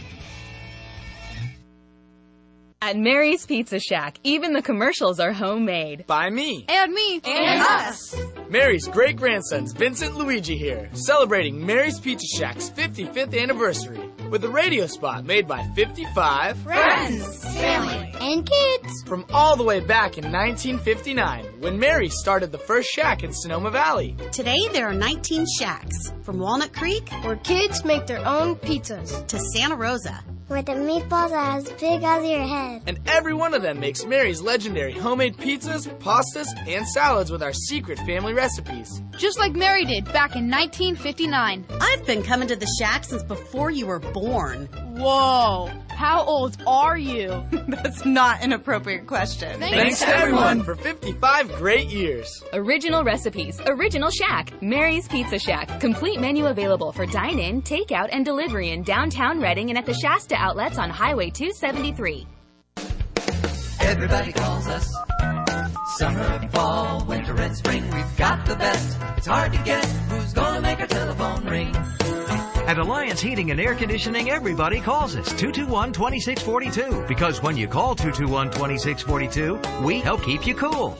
At Mary's Pizza Shack, even the commercials are homemade. By me. And me. And us. Mary's great-grandsons, Vincent and Luigi here, celebrating Mary's Pizza Shack's 55th anniversary with a radio spot made by 55 friends, family, and kids from all the way back in 1959 when Mary started the first shack in Sonoma Valley. Today there are 19 shacks, from Walnut Creek, where kids make their own pizzas, to Santa Rosa, with the meatballs are as big as your head. And every one of them makes Mary's legendary homemade pizzas, pastas, and salads with our secret family recipes. Just like Mary did back in 1959. I've been coming to the shack since before you were born. Whoa. How old are you? That's not an appropriate question. Thanks to everyone for 55 great years. Original recipes, original shack. Mary's Pizza Shack. Complete menu available for dine-in, takeout, and delivery in downtown Reading and at the Shasta outlets on Highway 273. Everybody calls us. Summer, fall, winter, and spring. We've got the best. It's hard to guess who's gonna make our telephone ring. At Alliance Heating and Air Conditioning, everybody calls us 221-2642. Because when you call 221-2642, we help keep you cool.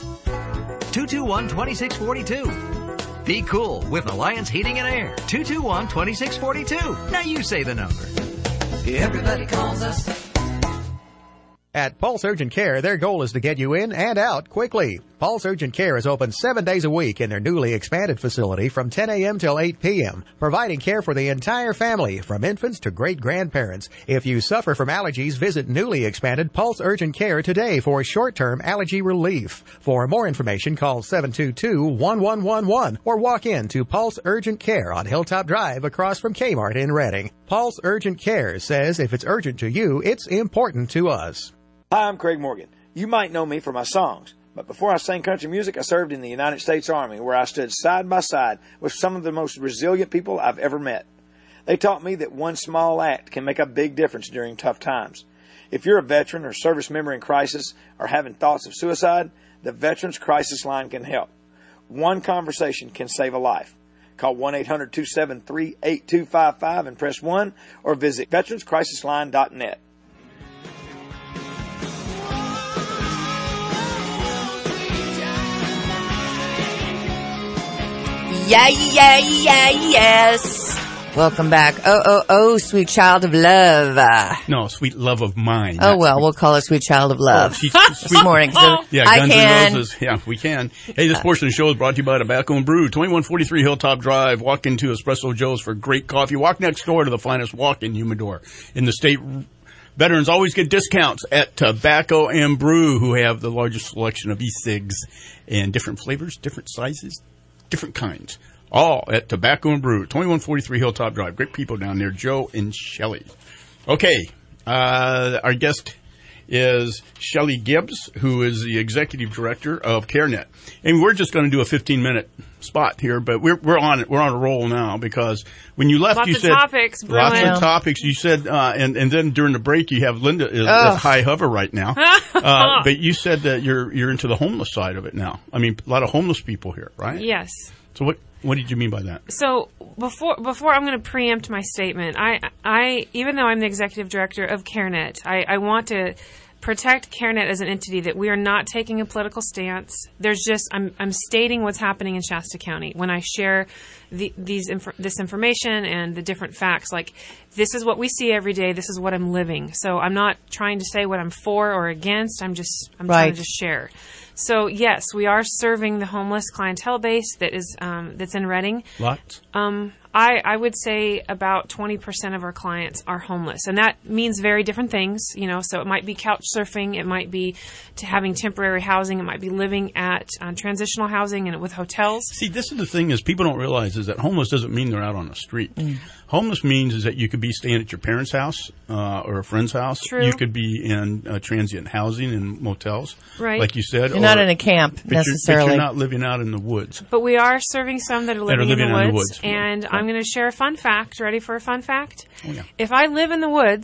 221-2642. Be cool with Alliance Heating and Air. 221-2642. Now you say the number. Everybody calls us. At Pulse Urgent Care, their goal is to get you in and out quickly. Pulse Urgent Care is open 7 days a week in their newly expanded facility from 10 a.m. till 8 p.m., providing care for the entire family, from infants to great-grandparents. If you suffer from allergies, visit newly expanded Pulse Urgent Care today for short-term allergy relief. For more information, call 722-1111 or walk in to Pulse Urgent Care on Hilltop Drive across from Kmart in Reading. Pulse Urgent Care says if it's urgent to you, it's important to us. Hi, I'm Craig Morgan. You might know me for my songs, but before I sang country music, I served in the United States Army, where I stood side by side with some of the most resilient people I've ever met. They taught me that one small act can make a big difference during tough times. If you're a veteran or service member in crisis or having thoughts of suicide, the Veterans Crisis Line can help. One conversation can save a life. Call 1-800-273-8255 and press 1, or visit veteranscrisisline.net. Yes. Welcome back. Oh, sweet child of love. No, sweet love of mine. Oh, well, we'll call it sweet child of love this morning. Yeah, Guns N' Roses. Yeah, we can. Hey, this portion of the show is brought to you by Tobacco and Brew, 2143 Hilltop Drive. Walk into Espresso Joe's for great coffee. Walk next door to the finest walk-in humidor in the state. Veterans always get discounts at Tobacco and Brew, who have the largest selection of e-cigs and different flavors, different sizes, different kinds. All at Tobacco and Brew, 2143 Hilltop Drive. Great people down there, Joe and Shelley. Okay, our guest is Shelley Gibbs, who is the executive director of CareNet. And we're just going to do a 15-minute spot here, but we're on it. We're on a roll now, because when you left, you said lots of topics. You said, and then during the break, you have Linda is high hover right now. But you said that you're into the homeless side of it now. I mean, a lot of homeless people here, right? Yes. So what did you mean by that? So before I'm going to preempt my statement, I even though I'm the executive director of CareNet, I want to protect CareNet as an entity, that we are not taking a political stance. There's just I'm stating what's happening in Shasta County when I share this information and the different facts. Like, this is what we see every day. This is what I'm living. So I'm not trying to say what I'm for or against. I'm trying to just share. So yes, we are serving the homeless clientele base that is that's in Reading. Lots. I would say about 20% of our clients are homeless, and that means very different things. So it might be couch surfing, it might be having temporary housing, it might be living at transitional housing and with hotels. See, this is the thing is people don't realize is that homeless doesn't mean they're out on the street. Homeless means is that you could be staying at your parents' house or a friend's house. True. You could be in transient housing in motels, right? Like you said. You're not in a camp necessarily. But you're not living out in the woods. But we are serving some that are living in the woods. Right. And I'm going to share a fun fact. Ready for a fun fact? Oh, yeah. If I live in the woods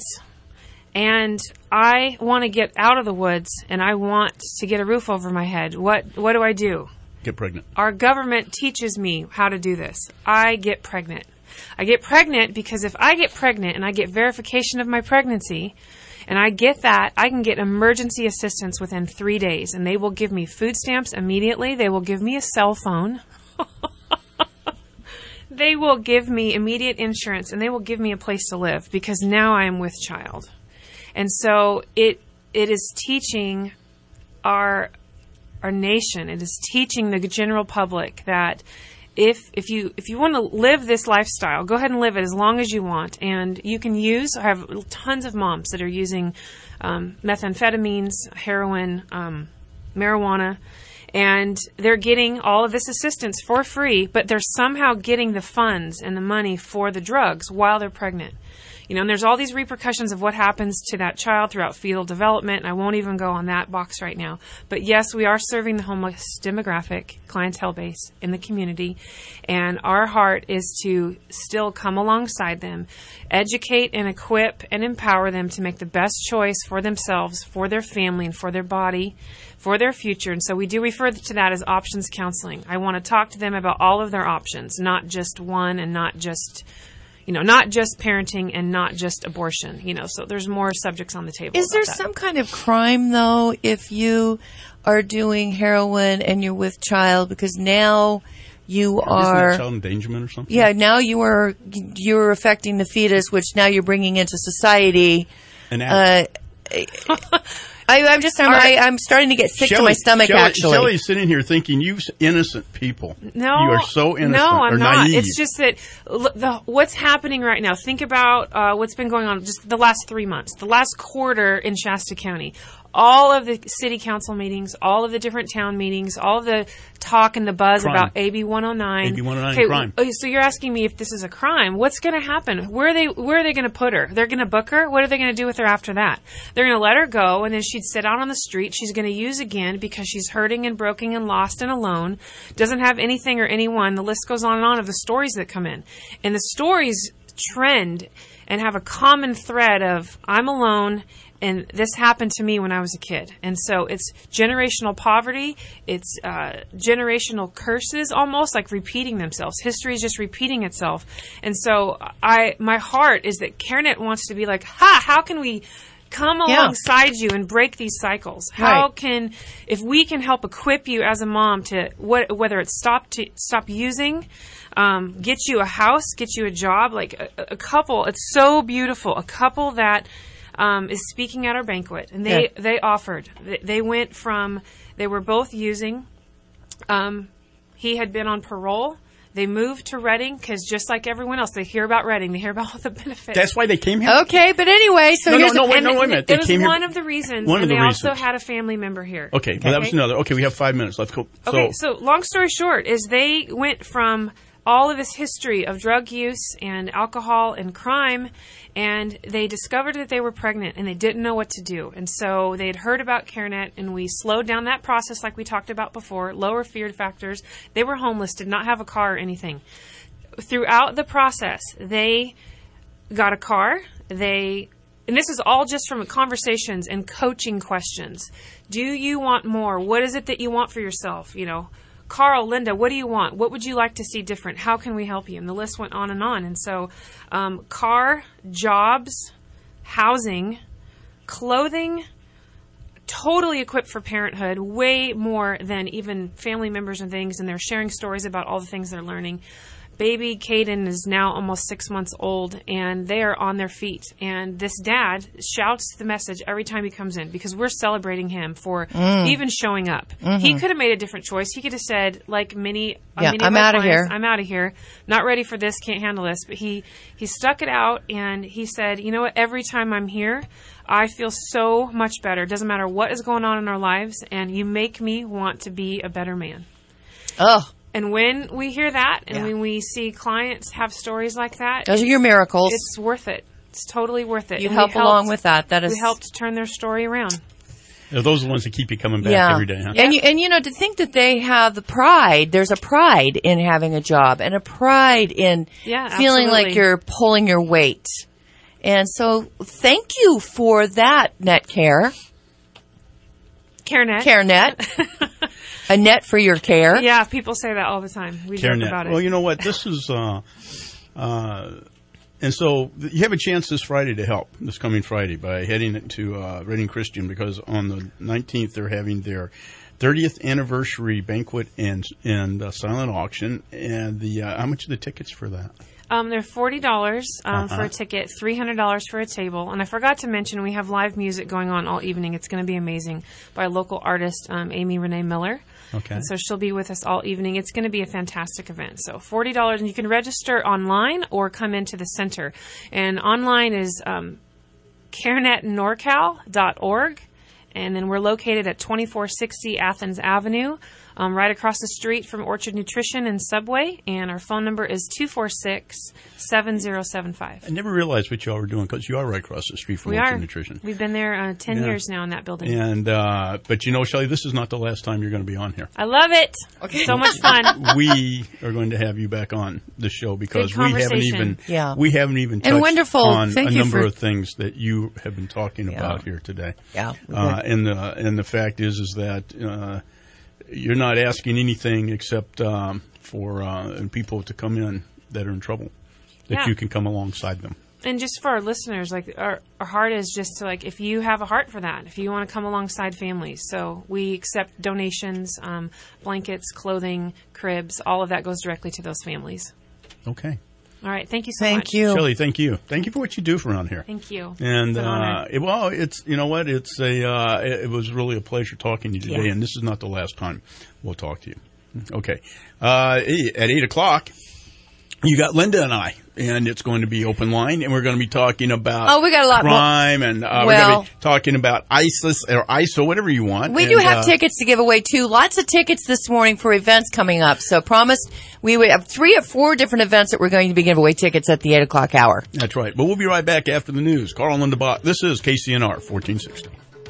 and I want to get out of the woods and I want to get a roof over my head, what do I do? Get pregnant. Our government teaches me how to do this. I get pregnant. I get pregnant because if I get pregnant and I get verification of my pregnancy and I get that, I can get emergency assistance within 3 days, and they will give me food stamps immediately. They will give me a cell phone. They will give me immediate insurance, and they will give me a place to live, because now I am with child. And so it is teaching our nation, it is teaching the general public that if you want to live this lifestyle, go ahead and live it as long as you want. And you can I have tons of moms that are using methamphetamines, heroin, marijuana, and they're getting all of this assistance for free, but they're somehow getting the funds and the money for the drugs while they're pregnant. And there's all these repercussions of what happens to that child throughout fetal development, and I won't even go on that box right now. But yes, we are serving the homeless demographic clientele base in the community, and our heart is to still come alongside them, educate and equip and empower them to make the best choice for themselves, for their family, and for their body, for their future. And so we do refer to that as options counseling. I want to talk to them about all of their options, not just one, and not just parenting and not just abortion, so there's more subjects on the table. Is there some kind of crime, though, if you are doing heroin and you're with child, because now you are... Isn't that child endangerment or something? Yeah, now you're affecting the fetus, which now you're bringing into society. I'm starting to get sick to my stomach, actually. Shelley's sitting here thinking, you innocent people. No. You are so innocent. No, I'm or not. naive. It's just that what's happening right now, think about what's been going on just the last 3 months, the last quarter in Shasta County. All of the city council meetings, all of the different town meetings, all of the talk and the buzz crime. About AB 109. AB 109 crime. So you're asking me if this is a crime. What's going to happen? Where are they going to put her? They're going to book her? What are they going to do with her after that? They're going to let her go, and then she'd sit out on the street. She's going to use again because she's hurting and broken and lost and alone. Doesn't have anything or anyone. The list goes on of the stories that come in. And the stories trend and have a common thread of, I'm alone, and this happened to me when I was a kid. And so it's generational poverty. It's generational curses, almost like repeating themselves. History is just repeating itself. And so my heart is that CareNet wants to be like, how can we come alongside you and break these cycles? How can, if we can help equip you as a mom to, whether it's stop using, get you a house, get you a job, like a couple, it's so beautiful, a couple that is speaking at our banquet, and they offered. They went from, they were both using. He had been on parole. They moved to Redding because just like everyone else, they hear about Redding. They hear about all the benefits. That's why they came here? Okay, but anyway, so wait a minute. It was one of the reasons, and they also had a family member here. Okay, well, that was another. Okay, we have 5 minutes. Let's go. Okay, so long story short is they went from all of this history of drug use and alcohol and crime, and they discovered that they were pregnant and they didn't know what to do. And so they had heard about CareNet, and we slowed down that process like we talked about before, lower fear factors. They were homeless, did not have a car or anything. Throughout the process, they got a car. And this is all just from conversations and coaching questions. Do you want more? What is it that you want for yourself? Carl, Linda, what do you want? What would you like to see different? How can we help you? And the list went on. And so car, jobs, housing, clothing, totally equipped for parenthood, way more than even family members and things. And they're sharing stories about all the things they're learning. Baby Caden is now almost 6 months old, and they are on their feet. And this dad shouts the message every time he comes in because we're celebrating him for even showing up. Mm-hmm. He could have made a different choice. He could have said, like many I'm out of here. I'm out of here. Not ready for this. Can't handle this. But he stuck it out, and he said, you know what? Every time I'm here, I feel so much better. It doesn't matter what is going on in our lives, and you make me want to be a better man. Oh. And when we hear that, and when we see clients have stories like that, those are your miracles. It's worth it. It's totally worth it. You help along with that. We helped turn their story around. Those are the ones that keep you coming back every day, huh? And to think that they have the pride. There's a pride in having a job, and a pride in feeling like you're pulling your weight. And so, thank you for that, NetCare. CareNet. A net for your care. Yeah, people say that all the time. We joke about it. Well, you know what? This is, and so you have a chance this Friday to help, this coming Friday, by heading to Redding Christian, because on the 19th they're having their 30th anniversary banquet and silent auction. And how much are the tickets for that? They're $40 for a ticket, $300 for a table. And I forgot to mention we have live music going on all evening. It's going to be amazing by a local artist, Amy Renee Miller. Okay. And so she'll be with us all evening. It's going to be a fantastic event. So $40, and you can register online or come into the center. And online is carenetnorcal.org. And then we're located at 2460 Athens Avenue, right across the street from Orchard Nutrition and Subway. And our phone number is 246-7075. I never realized what you all were doing, because you are right across the street from Orchard Nutrition. We've been there 10 years now in that building. And but Shelley, this is not the last time you're going to be on here. I love it. Okay. So much fun. We are going to have you back on the show because we haven't even touched on a number of things that you have been talking about here today. Yeah. And the fact is that you're not asking anything except for people to come in that are in trouble, that you can come alongside them. And just for our listeners, like our heart is just to, like, if you have a heart for that, if you want to come alongside families. So we accept donations, blankets, clothing, cribs, all of that goes directly to those families. Okay. All right. Thank you so much. Shelley, thank you. Thank you for what you do around here. Thank you. And It's an honor. you know what? It was really a pleasure talking to you today, Yeah. and this is not the last time we'll talk to you. Okay. At 8 o'clock, you got Linda and I, and it's going to be open line, and we're going to be talking about we got a lot more. crime, and we're going to be talking about ISIS or ISIL, whatever you want. We do have tickets to give away, too. Lots of tickets this morning for events coming up. So promise we would have 3 or 4 different events that we're going to be giving away tickets at the 8 o'clock hour. That's right. But we'll be right back after the news. Carl and Linda Bach. This is KCNR 1460.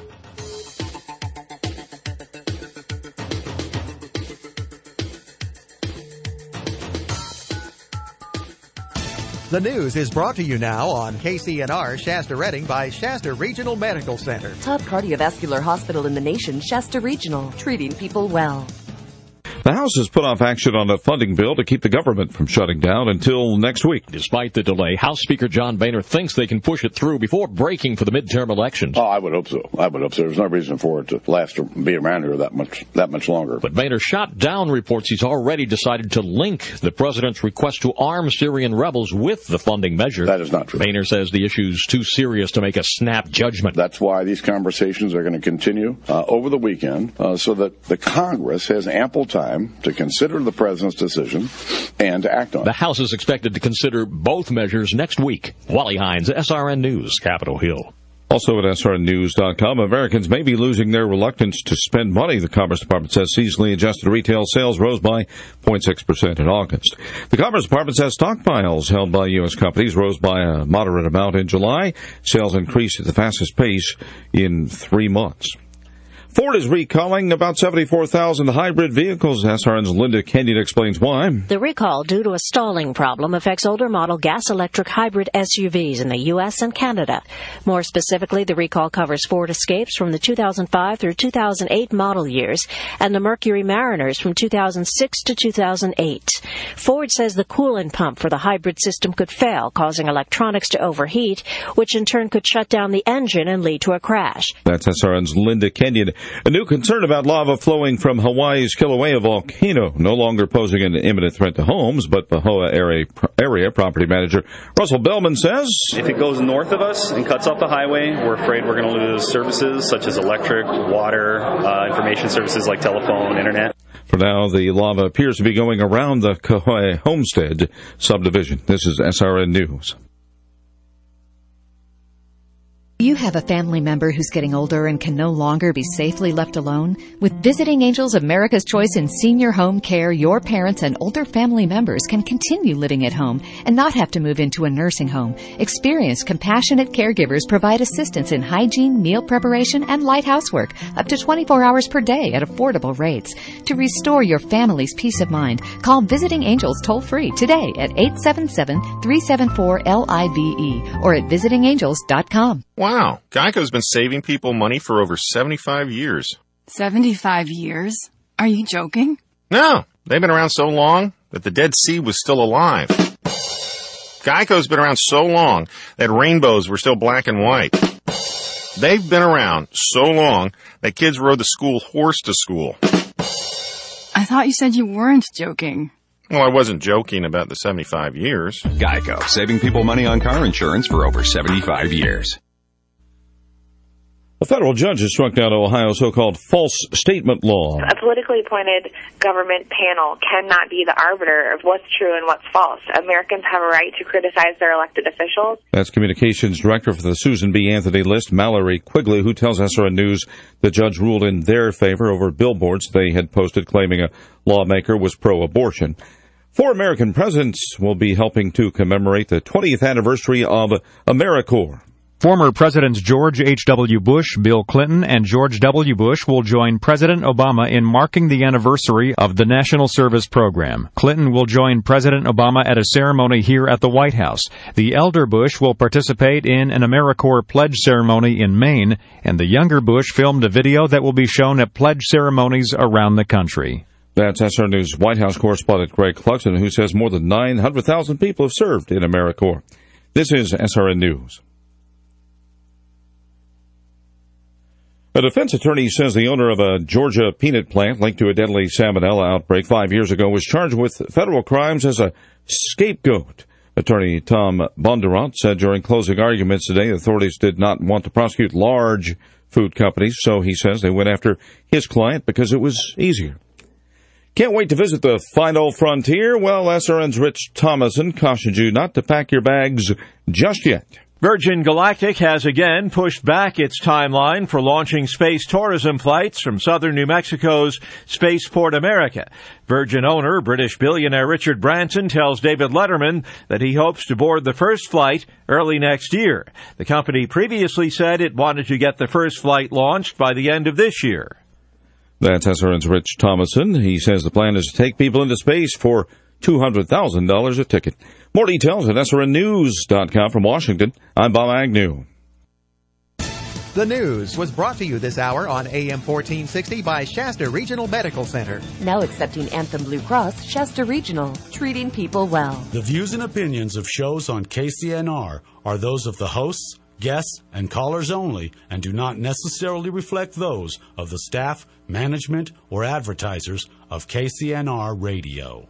The news is brought to you now on KCNR Shasta Redding by Shasta Regional Medical Center. Top cardiovascular hospital in the nation, Shasta Regional, treating people well. The House has put off action on a funding bill to keep the government from shutting down until next week. Despite the delay, House Speaker John Boehner thinks they can push it through before breaking for the midterm elections. Oh, I would hope so. There's no reason for it to last or be around here that much longer. But Boehner shot down reports he's already decided to link the president's request to arm Syrian rebels with the funding measure. That is not true. Boehner says the issue's too serious to make a snap judgment. That's why these conversations are going to continue over the weekend so that the Congress has ample time to consider the president's decision and to act on it. The House is expected to consider both measures next week. Wally Hines, SRN News, Capitol Hill. Also at srnnews.com, Americans may be losing their reluctance to spend money. The Commerce Department says seasonally adjusted retail sales rose by 0.6% in August. The Commerce Department says stockpiles held by U.S. companies rose by a moderate amount in July. Sales increased at the fastest pace in 3 months. Ford is recalling about 74,000 hybrid vehicles. SRN's Linda Kenyon explains why. The recall, due to a stalling problem, affects older model gas-electric hybrid SUVs in the U.S. and Canada. More specifically, the recall covers Ford Escapes from the 2005 through 2008 model years and the Mercury Mariners from 2006 to 2008. Ford says the coolant pump for the hybrid system could fail, causing electronics to overheat, which in turn could shut down the engine and lead to a crash. That's SRN's Linda Kenyon. A new concern about lava flowing from Hawaii's Kilauea volcano, no longer posing an imminent threat to homes, but Pahoa area property manager Russell Bellman says, if it goes north of us and cuts off the highway, we're afraid we're going to lose services such as electric, water, information services like telephone, internet. For now, the lava appears to be going around the Kauai Homestead subdivision. This is SRN News. You have a family member who's getting older and can no longer be safely left alone? With Visiting Angels America's Choice in Senior Home Care, your parents and older family members can continue living at home and not have to move into a nursing home. Experienced, compassionate caregivers provide assistance in hygiene, meal preparation, and light housework up to 24 hours per day at affordable rates. To restore your family's peace of mind, call Visiting Angels toll-free today at 877-374-LIVE or at visitingangels.com. Wow, Geico's been saving people money for over 75 years. 75 years? Are you joking? No, they've been around so long that the Dead Sea was still alive. Geico's been around so long that rainbows were still black and white. They've been around so long that kids rode the school horse to school. I thought you said you weren't joking. Well, I wasn't joking about the 75 years. Geico, saving people money on car insurance for over 75 years. A federal judge has struck down Ohio's so-called false statement law. A politically appointed government panel cannot be the arbiter of what's true and what's false. Americans have a right to criticize their elected officials. That's Communications Director for the Susan B. Anthony list, Mallory Quigley, who tells SRN News the judge ruled in their favor over billboards they had posted claiming a lawmaker was pro-abortion. 4 American presidents will be helping to commemorate the 20th anniversary of AmeriCorps. Former Presidents George H.W. Bush, Bill Clinton, and George W. Bush will join President Obama in marking the anniversary of the National Service Program. Clinton will join President Obama at a ceremony here at the White House. The elder Bush will participate in an AmeriCorps pledge ceremony in Maine, and the younger Bush filmed a video that will be shown at pledge ceremonies around the country. That's SR News White House correspondent Greg Cluxton, who says more than 900,000 people have served in AmeriCorps. This is SRN News. A defense attorney says the owner of a Georgia peanut plant linked to a deadly salmonella outbreak 5 years ago was charged with federal crimes as a scapegoat. Attorney Tom Bondurant said during closing arguments today authorities did not want to prosecute large food companies, so he says they went after his client because it was easier. Can't wait to visit the final frontier? Well, SRN's Rich Thomason cautioned you not to pack your bags just yet. Virgin Galactic has again pushed back its timeline for launching space tourism flights from southern New Mexico's Spaceport America. Virgin owner, British billionaire Richard Branson, tells David Letterman that he hopes to board the first flight early next year. The company previously said it wanted to get the first flight launched by the end of this year. That's SRN's Rich Thomason. He says the plan is to take people into space for $200,000 a ticket. More details at srnnews.com. From Washington, I'm Bob Agnew. The news was brought to you this hour on AM 1460 by Shasta Regional Medical Center. Now accepting Anthem Blue Cross, Shasta Regional, treating people well. The views and opinions of shows on KCNR are those of the hosts, guests, and callers only, and do not necessarily reflect those of the staff, management, or advertisers of KCNR Radio.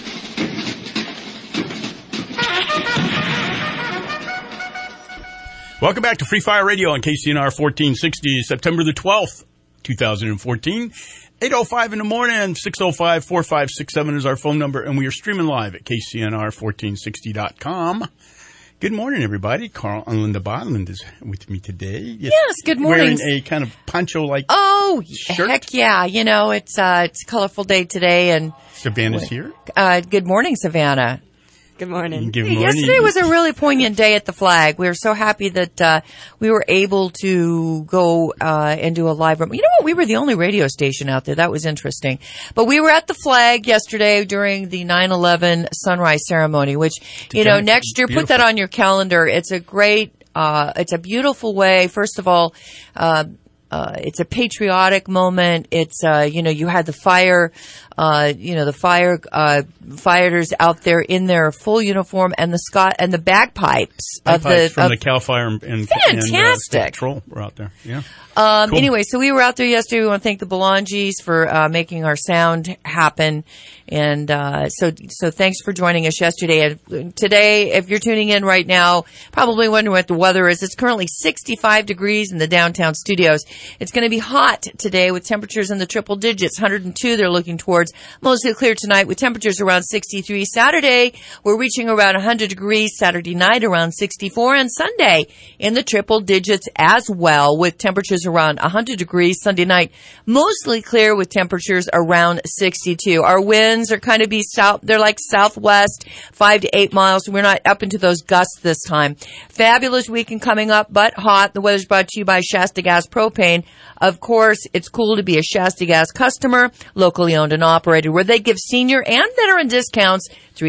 Welcome back to Free Fire Radio on KCNR 1460, September the 12th, 2014. 8:05 in the morning, 605-4567 is our phone number, and we are streaming live at KCNR1460.com. Good morning, everybody. Carl and Linda Bodland is with me today. Yes, good morning. Wearing a kind of poncho-like shirt. Heck yeah. You know, it's a colorful day today. And Savannah's here. Good morning, Savannah. Good morning. Good morning. Yesterday was a really poignant day at the Flag. We were so happy that we were able to go and do a live. You know what? We were the only radio station out there. That was interesting. But we were at the Flag yesterday during the 9/11 sunrise ceremony, which, you know, next year, put that on your calendar. It's a great, it's a beautiful way. First of all, it's a patriotic moment. It's, you know, you had the fire, fighters out there in their full uniform and the bagpipes from the Cal Fire and fantastic Patrol were out there. Yeah. Cool. Anyway, so we were out there yesterday. We want to thank the Belongis for making our sound happen. And so thanks for joining us yesterday. Today, if you're tuning in right now, probably wondering what the weather is. It's currently 65 degrees in the downtown studios. It's going to be hot today with temperatures in the triple digits. 102 they're looking towards. Mostly clear tonight with temperatures around 63. Saturday, we're reaching around 100 degrees. Saturday night around 64. And Sunday in the triple digits as well with temperatures around 100 degrees. Sunday night, mostly clear with temperatures around 62. Our winds are kind of they're like southwest, 5 to 8 miles. We're not up into those gusts this time. Fabulous weekend coming up, but hot. The weather's brought to you by Shasta Gas Propane. Of course, it's cool to be a Shasta Gas customer, locally owned and operated, where they give senior and veteran discounts.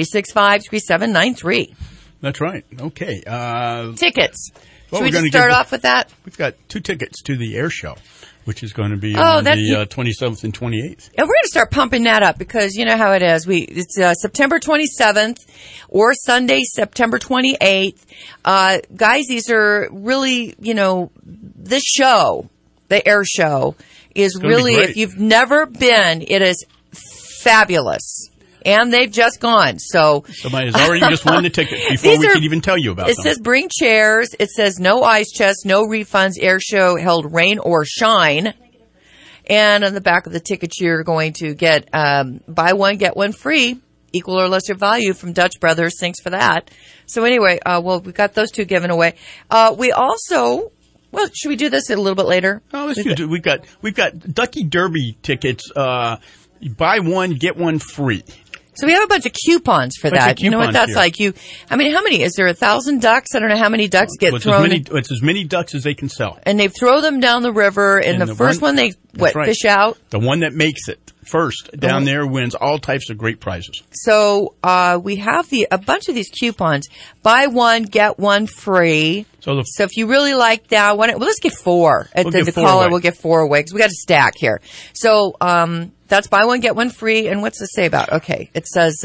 365-3793. That's right. Okay. Tickets. Should we just start off with that? We've got 2 tickets to the air show, which is going to be on the 27th and 28th. And we're going to start pumping that up because you know how it is. It's September 27th or Sunday, September 28th. Guys, these are really, you know, this show, the air show, is really, if you've never been, it is fabulous. And they've just gone. So somebody has already just won the ticket before we can even tell you about it. It says bring chairs. It says no ice chest, no refunds. Air show held rain or shine. And on the back of the ticket, you're going to get buy one, get one free, equal or lesser value from Dutch Brothers. Thanks for that. So anyway, we've got those 2 given away. We also... Well, should we do this a little bit later? Oh, let's do. We've got Ducky Derby tickets. Buy one, get one free. So we have a bunch of coupons for that. You know what that's like? How many? Is there 1,000 ducks? I don't know how many ducks get thrown. It's as many ducks as they can sell. And they throw them down the river, and the first one they fish out? The one that makes it first down there wins all types of great prizes. So we have a bunch of these coupons. Buy one, get one free. So if you really like that one, let's get 4 at the caller. We'll get 4 away because we got a stack here. So that's buy one, get one free. And what's this say about? Okay, it says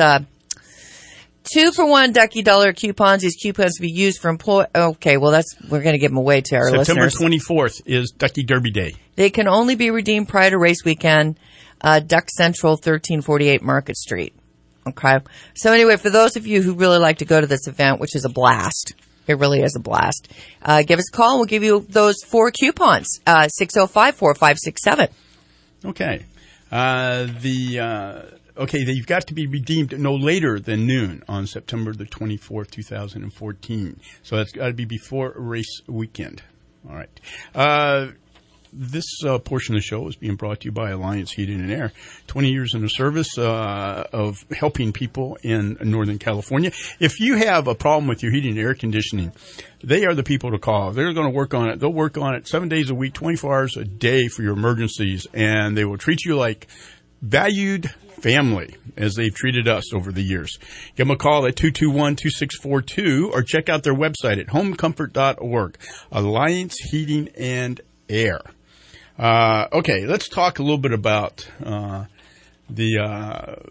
2 for $1 Ducky Dollar coupons. These coupons to be used for Okay, well we're going to give them away to our listeners. September 24th is Ducky Derby Day. They can only be redeemed prior to race weekend. Duck Central, 1348 Market Street. Okay. So anyway, for those of you who really like to go to this event, which is a blast, it really is a blast, give us a call. We'll give you those 4 coupons, 605-4567. Okay. They've got to be redeemed no later than noon on September the 24th, 2014. So that's got to be before race weekend. All right. This portion of the show is being brought to you by Alliance Heating and Air. 20 years in the service of helping people in Northern California. If you have a problem with your heating and air conditioning, they are the people to call. They're going to work on it. They'll work on it 7 days a week, 24 hours a day for your emergencies, and they will treat you like valued family, as they've treated us over the years. Give them a call at 221-2642 or check out their website at homecomfort.org. Alliance Heating and Air. Okay, let's talk a little bit about let's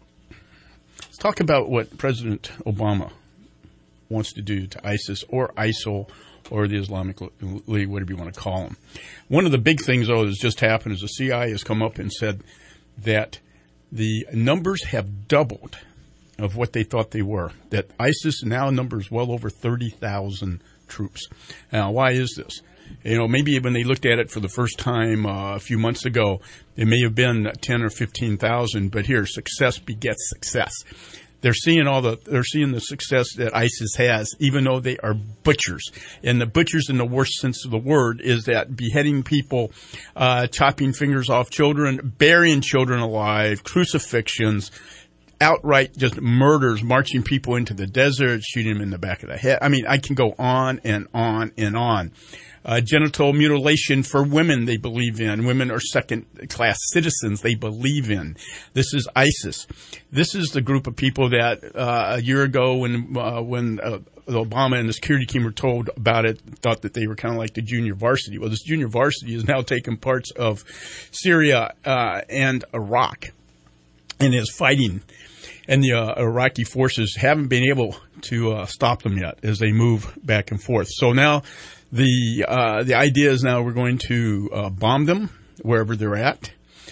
talk about what President Obama wants to do to ISIS or ISIL or the Islamic League, whatever you want to call them. One of the big things, though, that's just happened is the CIA has come up and said that the numbers have doubled of what they thought they were, that ISIS now numbers well over 30,000 troops. Now, why is this? You know, maybe when they looked at it for the first time a few months ago, it may have been 10 or 15,000, but here, success begets success. They're seeing the success that ISIS has, even though they are butchers. And the butchers in the worst sense of the word is that beheading people, chopping fingers off children, burying children alive, crucifixions, outright just murders, marching people into the desert, shooting them in the back of the head. I mean, I can go on and on and on. Genital mutilation for women they believe in. Women are second-class citizens they believe in. This is ISIS. This is the group of people that a year ago when Obama and the security team were told about it, thought that they were kind of like the junior varsity. Well, this junior varsity has now taken parts of Syria and Iraq and is fighting. And the Iraqi forces haven't been able to stop them yet as they move back and forth. So now the idea is now we're going to bomb them wherever they're at.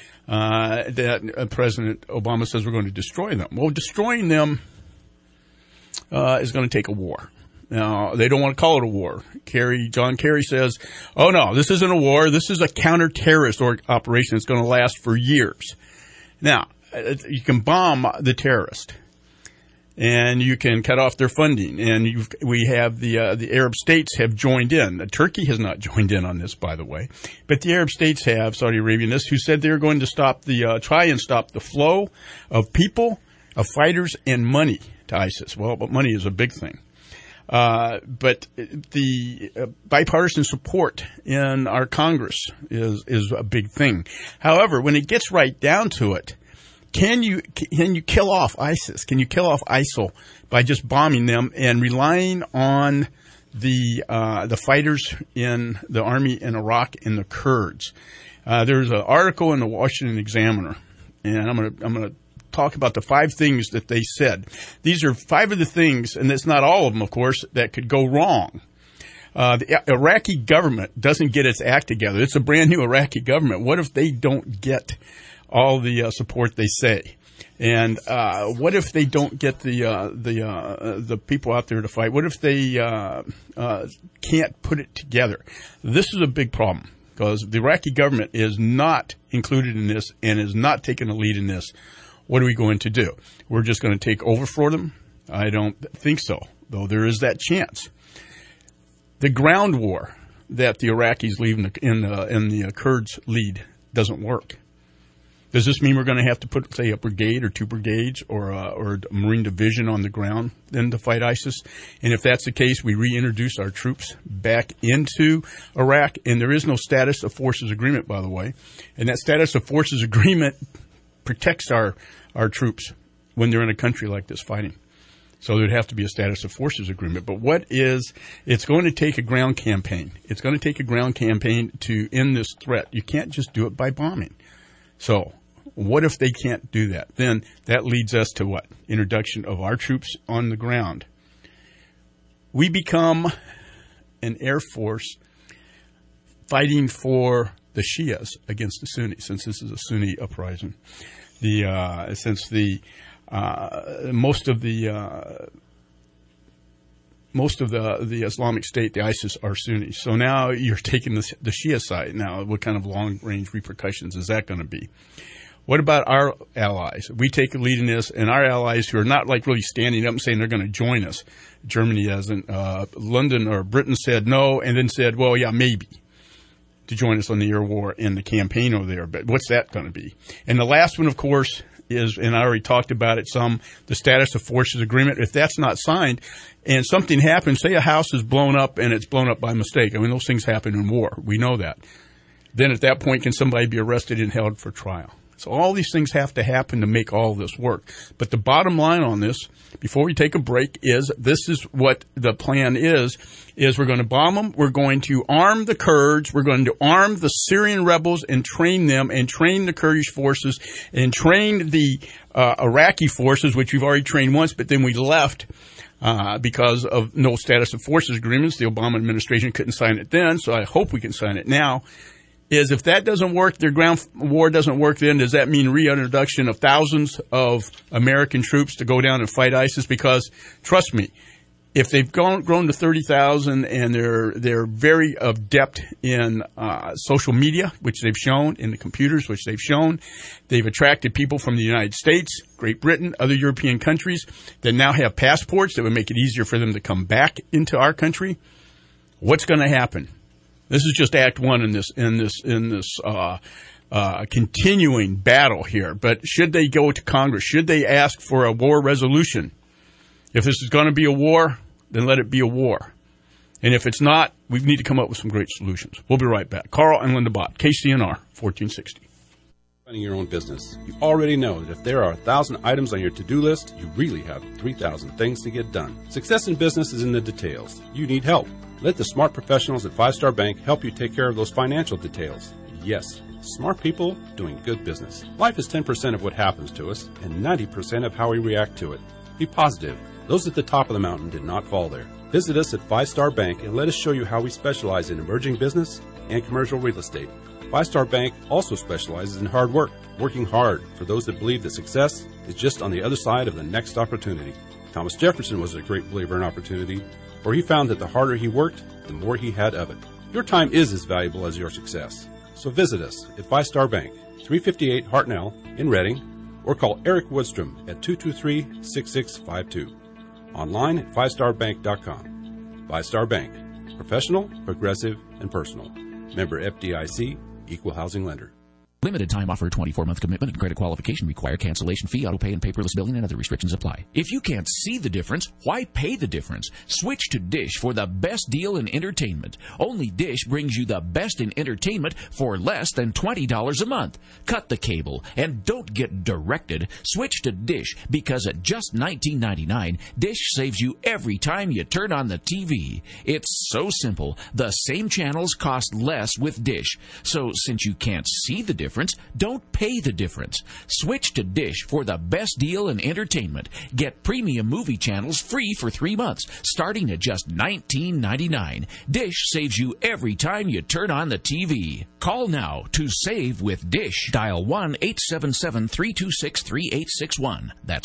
That President Obama says we're going to destroy them. Well, destroying them is going to take a war. Now, they don't want to call it a war. John Kerry says, oh, no, this isn't a war. This is a counter-terrorist operation that's going to last for years. Now, you can bomb the terrorist, and you can cut off their funding. And we have the Arab states have joined in. Turkey has not joined in on this, by the way, but the Arab states have, Saudi Arabia and this, who said they're going to try and stop the flow of people, of fighters, and money to ISIS. Well, but money is a big thing. But the bipartisan support in our Congress is a big thing. However, when it gets right down to it, can you kill off ISIS? Can you kill off ISIL by just bombing them and relying on the fighters in the army in Iraq and the Kurds? There's an article in the Washington Examiner, and I'm gonna talk about the 5 things that they said. These are 5 of the things, and it's not all of them, of course, that could go wrong. The Iraqi government doesn't get its act together. It's a brand new Iraqi government. What if they don't get all the support they say? And what if they don't get the people out there to fight? What if they can't put it together? This is a big problem because the Iraqi government is not included in this and is not taking the lead in this. What are we going to do? We're just going to take over for them? I don't think so, though there is that chance. The ground war that the Iraqis lead in the Kurds lead doesn't work. Does this mean we're going to have to put, say, a brigade or 2 brigades or a Marine division on the ground then to fight ISIS? And if that's the case, we reintroduce our troops back into Iraq. And there is no status of forces agreement, by the way. And that status of forces agreement protects our troops when they're in a country like this fighting. So there'd have to be a status of forces agreement. But it's going to take a ground campaign. It's going to take a ground campaign to end this threat. You can't just do it by bombing. So what if they can't do that? Then that leads us to what? Introduction of our troops on the ground. We become an air force fighting for the Shias against the Sunnis, since this is a Sunni uprising. Since the most of the Islamic State, the ISIS, are Sunnis. So now you're taking the Shia side. Now, what kind of long-range repercussions is that going to be? What about our allies? We take a lead in this, and our allies who are not like really standing up and saying they're going to join us. Germany hasn't. London or Britain said no, and then said, well, yeah, maybe, to join us on the air war and the campaign over there. But what's that going to be? And the last one, of course, is, and I already talked about it some, the status of forces agreement. If that's not signed and something happens, say a house is blown up and it's blown up by mistake. I mean, those things happen in war. We know that. Then at that point, can somebody be arrested and held for trial? So all these things have to happen to make all of this work. But the bottom line on this, before we take a break, is this is what the plan is we're going to bomb them, we're going to arm the Kurds, we're going to arm the Syrian rebels and train them, and train the Kurdish forces, and train the Iraqi forces, which we've already trained once, but then we left because of no status of forces agreements. The Obama administration couldn't sign it then, so I hope we can sign it now. Is if that doesn't work, their ground war doesn't work, then does that mean reintroduction of thousands of American troops to go down and fight ISIS? Because trust me, if they've grown to 30,000 and they're very adept in social media, which they've shown, in the computers, which they've shown, they've attracted people from the United States, Great Britain, other European countries that now have passports that would make it easier for them to come back into our country. What's going to happen? This is just Act One in this continuing battle here. But should they go to Congress? Should they ask for a war resolution? If this is going to be a war, then let it be a war. And if it's not, we need to come up with some great solutions. We'll be right back. Carl and Linda Bott, KCNR 1460. Running your own business. You already know that if there are 1,000 items on your to-do list, you really have 3,000 things to get done. Success in business is in the details. You need help. Let the smart professionals at 5 Star Bank help you take care of those financial details. Yes, smart people doing good business. Life is 10% of what happens to us and 90% of how we react to it. Be positive. Those at the top of the mountain did not fall there. Visit us at 5 Star Bank and let us show you how we specialize in emerging business and commercial real estate. 5 Star Bank also specializes in hard work, working hard for those that believe that success is just on the other side of the next opportunity. Thomas Jefferson was a great believer in opportunity, for he found that the harder he worked, the more he had of it. Your time is as valuable as your success. So visit us at 5 Star Bank, 358 Hartnell in Reading, or call Eric Woodstrom at 223-6652. Online at 5starbank.com. 5 Star Bank. Professional, progressive, and personal. Member FDIC, Equal Housing Lender. Limited time offer, 24-month commitment and credit qualification require cancellation fee, auto pay, and paperless billing, and other restrictions apply. If you can't see the difference, why pay the difference? Switch to Dish for the best deal in entertainment. Only Dish brings you the best in entertainment for less than $20 a month. Cut the cable and don't get directed. Switch to Dish because at just $19.99, Dish saves you every time you turn on the TV. It's so simple. The same channels cost less with Dish. So since you can't see the difference, don't pay the difference. Switch to Dish for the best deal in entertainment. Get premium movie channels free for 3 months, starting at just $19.99. Dish saves you every time you turn on the TV. Call now to save with Dish. Dial 1-877-326-3861. That's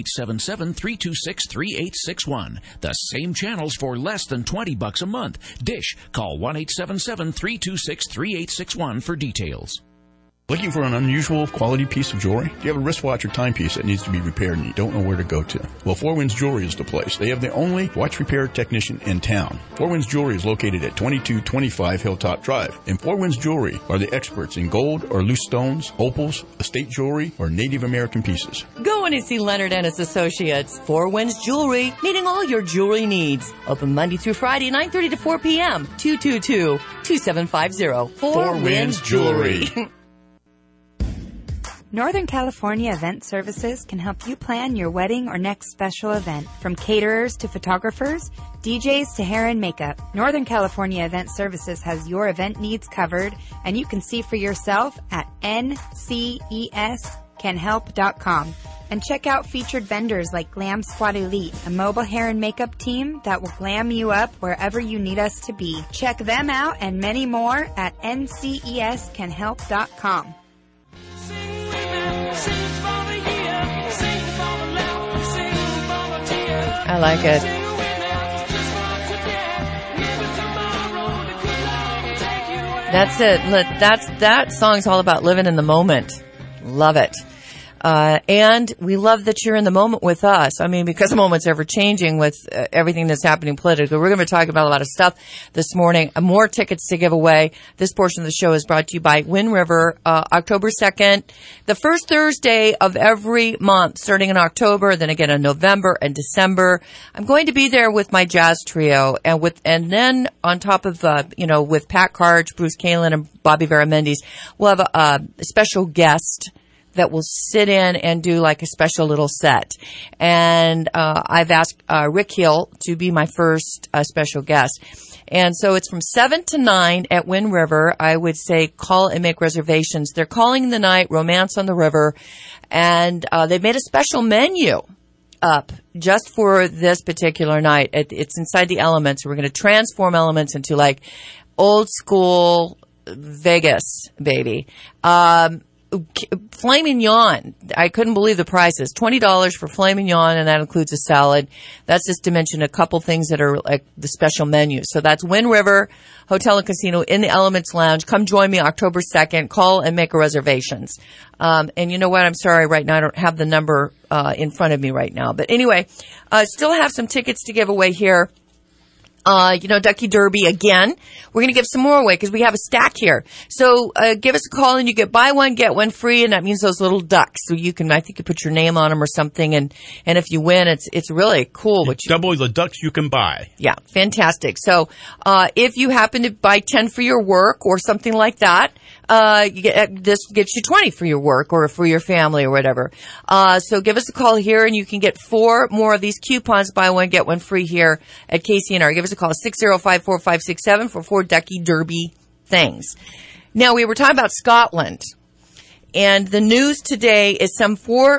1-877-326-3861. The same channels for less than $20 a month. Dish. Call 1-877-326-3861 for details. Looking for an unusual quality piece of jewelry? Do you have a wristwatch or timepiece that needs to be repaired and you don't know where to go to? Well, Four Winds Jewelry is the place. They have the only watch repair technician in town. Four Winds Jewelry is located at 2225 Hilltop Drive. And Four Winds Jewelry are the experts in gold or loose stones, opals, estate jewelry, or Native American pieces. Go in and see Leonard and his associates. Four Winds Jewelry, meeting all your jewelry needs. Open Monday through Friday, 9:30 to 4 p.m. 222-2750. Four Winds Jewelry. Northern California Event Services can help you plan your wedding or next special event. From caterers to photographers, DJs to hair and makeup, Northern California Event Services has your event needs covered, and you can see for yourself at ncescanhelp.com. And check out featured vendors like Glam Squad Elite, a mobile hair and makeup team that will glam you up wherever you need us to be. Check them out and many more at ncescanhelp.com. I like it. That's it. That song's all about living in the moment. Love it. And we love that you're in the moment with us. I mean, because the moment's ever changing with everything that's happening politically. We're going to be talking about a lot of stuff this morning. More tickets to give away. This portion of the show is brought to you by Wind River, October 2nd, the first Thursday of every month, starting in October, then again in November and December. I'm going to be there with my jazz trio, and then on top of with Pat Karch, Bruce Kalin, and Bobby Varamendes, we'll have a special guest that will sit in and do like a special little set. And I've asked Rick Hill to be my first special guest. And so it's from 7 to 9 at Wind River. I would say call and make reservations. They're calling the night Romance on the River. And they've made a special menu up just for this particular night. It's inside the Elements. We're going to transform Elements into like old school Vegas, baby. Filet mignon. I couldn't believe the prices. $20 for filet mignon, and that includes a salad. That's just to mention a couple things that are like the special menu. So that's Wind River Hotel and Casino in the Elements Lounge. Come join me October 2nd. Call and make reservations. And you know what? I'm sorry. Right now I don't have the number in front of me right now. But anyway, still have some tickets to give away here. Ducky Derby again. We're going to give some more away because we have a stack here. So, give us a call and you get buy one, get one free. And that means those little ducks. So I think you put your name on them or something. And if you win, it's really cool. Double the ducks you can buy. Yeah. Fantastic. So, if you happen to buy 10 for your work or something like that, this gets you 20 for your work or for your family or whatever. So give us a call here and you can get 4 more of these coupons, buy one, get one free here at KCNR. Give us a call, 605-4567 for 4 Ducky Derby things. Now, we were talking about Scotland. And the news today is some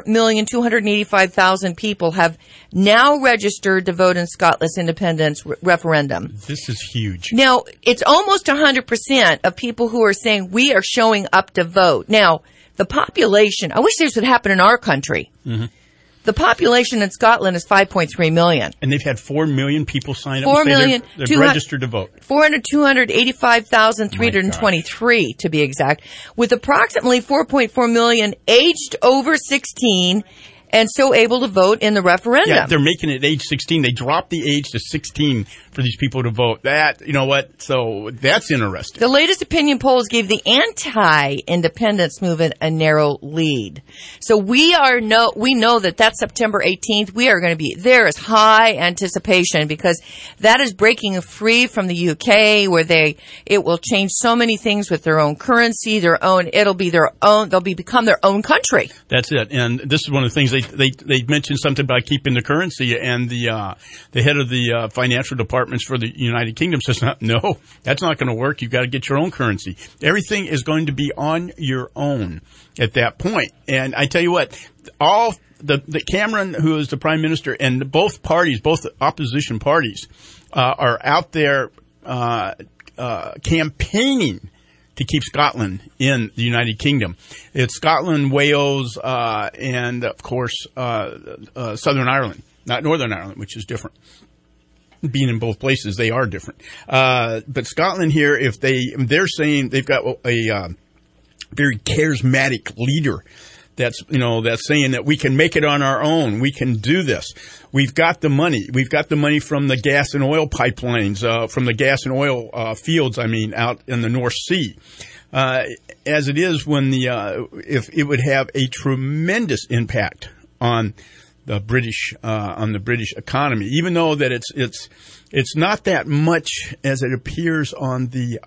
4,285,000 people have now registered to vote in Scotland's independence referendum. This is huge. Now, it's almost 100% of people who are saying we are showing up to vote. Now, the population, I wish this would happen in our country. Mm-hmm. The population in Scotland is 5.3 million. And they've had 4 million people sign up and say they're registered to vote. 285,323 to be exact, with approximately 4.4 million aged over 16 and so able to vote in the referendum. Yeah, they're making it age 16. They dropped the age to 16 for these people to vote. That, you know what? So that's interesting. The latest opinion polls gave the anti-independence movement a narrow lead. So we know that September 18th, we are going to be, there is high anticipation because that is breaking free from the UK where it will change so many things with their own currency, it'll become their own country. That's it. And this is one of the things they mentioned something about keeping the currency, and the head of the financial departments for the United Kingdom says, no, that's not going to work. You've got to get your own currency. Everything is going to be on your own at that point. And I tell you what, all the Cameron, who is the prime minister, and both opposition parties, are out there campaigning to keep Scotland in the United Kingdom. It's Scotland, Wales, and of course, Southern Ireland, not Northern Ireland, which is different. Being in both places, they are different. But Scotland here, they're saying they've got a very charismatic leader that's saying that we can make it on our own. We can do this. We've got the money. We've got the money from the gas and oil pipelines, from the gas and oil fields, out in the North Sea. As it is if it would have a tremendous impact on the British economy, even though that it's not that much as it appears on the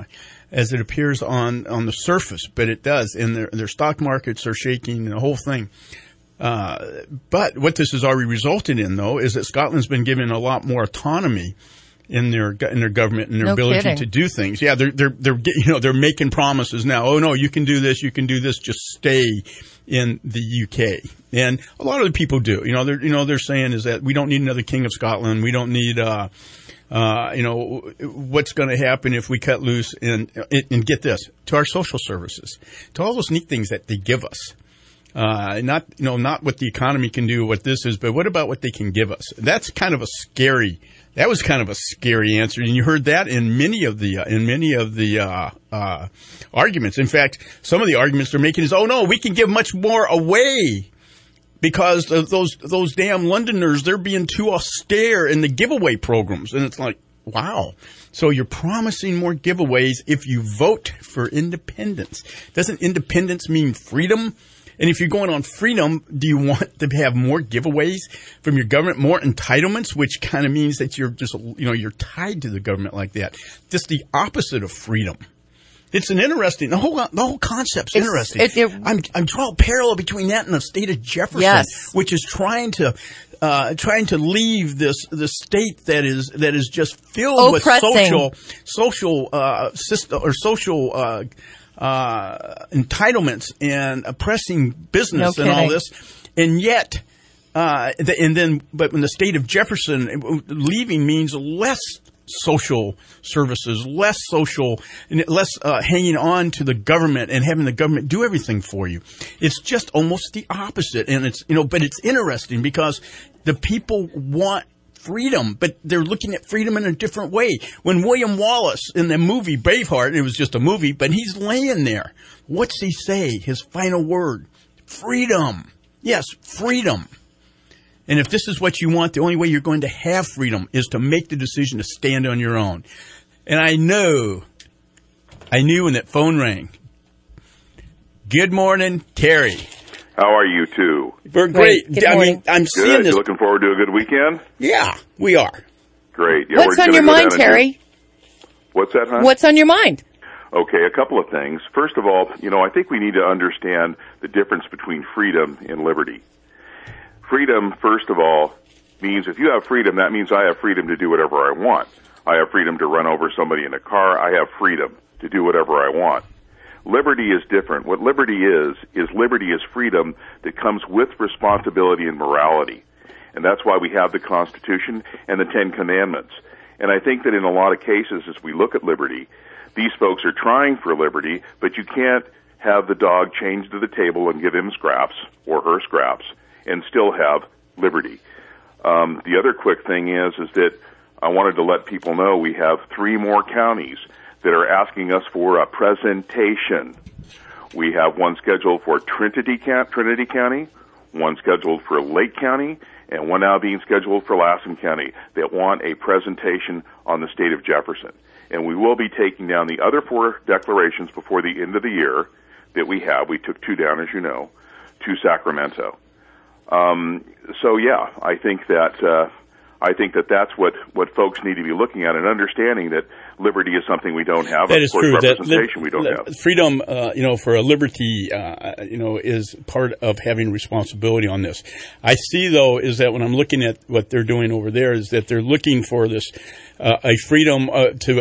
surface, but it does, and their stock markets are shaking and the whole thing. But what this has already resulted in, though, is that Scotland's been given a lot more autonomy in their government and their ability to do things. Yeah, they're making promises now. Oh no, you can do this. Just stay in the UK. And a lot of the people do. They're saying is that we don't need another King of Scotland. We don't need what's going to happen if we cut loose and get this, to our social services, to all those neat things that they give us. Not what the economy can do, what this is, but what about what they can give us? That was kind of a scary answer, and you heard that in many of the arguments. In fact, some of the arguments they're making is, oh no, we can give much more away because of those damn Londoners. They're being too austere in the giveaway programs, and it's like, wow. So you're promising more giveaways if you vote for independence. Doesn't independence mean freedom? And if you're going on freedom, do you want to have more giveaways from your government, more entitlements, which kind of means that you're just, you're tied to the government like that. Just the opposite of freedom. It's an interesting, the whole concept's interesting. I'm drawing a parallel between that and the state of Jefferson, yes, which is trying to leave this state that is just filled with social system or social entitlements and oppressing business and all this, and yet, but in the state of Jefferson, leaving means less social services, less hanging on to the government and having the government do everything for you. It's just almost the opposite, and it's but it's interesting because the people want freedom, but they're looking at freedom in a different way. When William Wallace in the movie Braveheart, it was just a movie, but he's laying there. What's he say? His final word, freedom. Yes, freedom. And if this is what you want, the only way you're going to have freedom is to make the decision to stand on your own. And I knew when that phone rang. Good morning, Terry. How are you two? We're great. I mean, I'm seeing this. You looking forward to a good weekend? Yeah, we are. Great. Yeah, what's on your mind, Terry? What's that, hon? What's on your mind? Okay, a couple of things. First of all, I think we need to understand the difference between freedom and liberty. Freedom, first of all, means if you have freedom, that means I have freedom to do whatever I want. I have freedom to run over somebody in a car. I have freedom to do whatever I want. Liberty is different. What liberty is freedom that comes with responsibility and morality. And that's why we have the Constitution and the Ten Commandments. And I think that in a lot of cases, as we look at liberty, these folks are trying for liberty, but you can't have the dog chained to the table and give him scraps or her scraps and still have liberty. The other quick thing is that I wanted to let people know we have 3 more counties that are asking us for a presentation. We have one scheduled for Trinity County, one scheduled for Lake County, and one now being scheduled for Lassen County that want a presentation on the state of Jefferson. And we will be taking down the other 4 declarations before the end of the year that we have. We took 2 down, as you know, to Sacramento. So yeah, I think that that's what folks need to be looking at and understanding that liberty is something we don't have. That is true. Representation we don't have. Freedom, for a liberty, is part of having responsibility on this. I see, though, is that when I'm looking at what they're doing over there, is that they're looking for this a freedom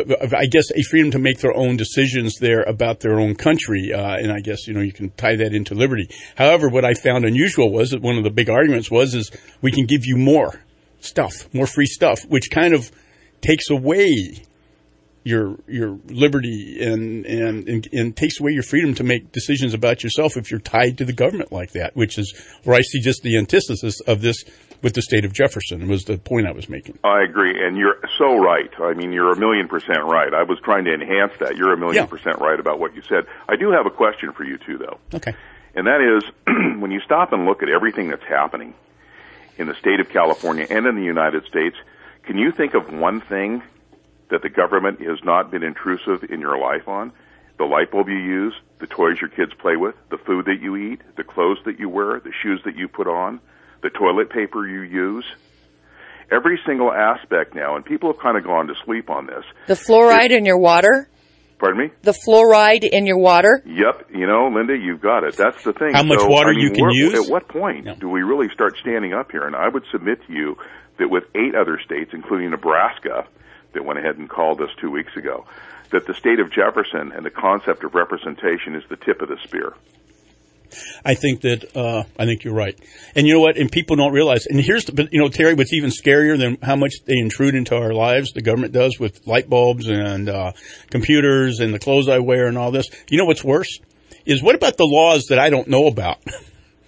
to make their own decisions there about their own country, and I guess you can tie that into liberty. However, what I found unusual was that one of the big arguments is we can give you more stuff, more free stuff, which kind of takes away your liberty and takes away your freedom to make decisions about yourself if you're tied to the government like that, which is where I see just the antithesis of this with the state of Jefferson was the point I was making. I agree, and you're so right. I mean, you're 1,000,000% right. I was trying to enhance that. You're 1,000,000% right about what you said. I do have a question for you, too, though. Okay. And that is, when you stop and look at everything that's happening in the state of California and in the United States, can you think of one thing that the government has not been intrusive in your life on? The light bulb you use, the toys your kids play with, the food that you eat, the clothes that you wear, the shoes that you put on, the toilet paper you use. Every single aspect now, and people have kind of gone to sleep on this. The fluoride in your water? Pardon me? The fluoride in your water? Yep. Linda, you've got it. That's the thing. How much water you can use? At what point do we really start standing up here? And I would submit to you that with 8 other states, including Nebraska, that went ahead and called us 2 weeks ago, that the state of Jefferson and the concept of representation is the tip of the spear. I think you're right. And you know what? And people don't realize, and Terry, what's even scarier than how much they intrude into our lives, the government does with light bulbs and computers and the clothes I wear and all this. You know what's worse? Is what about the laws that I don't know about?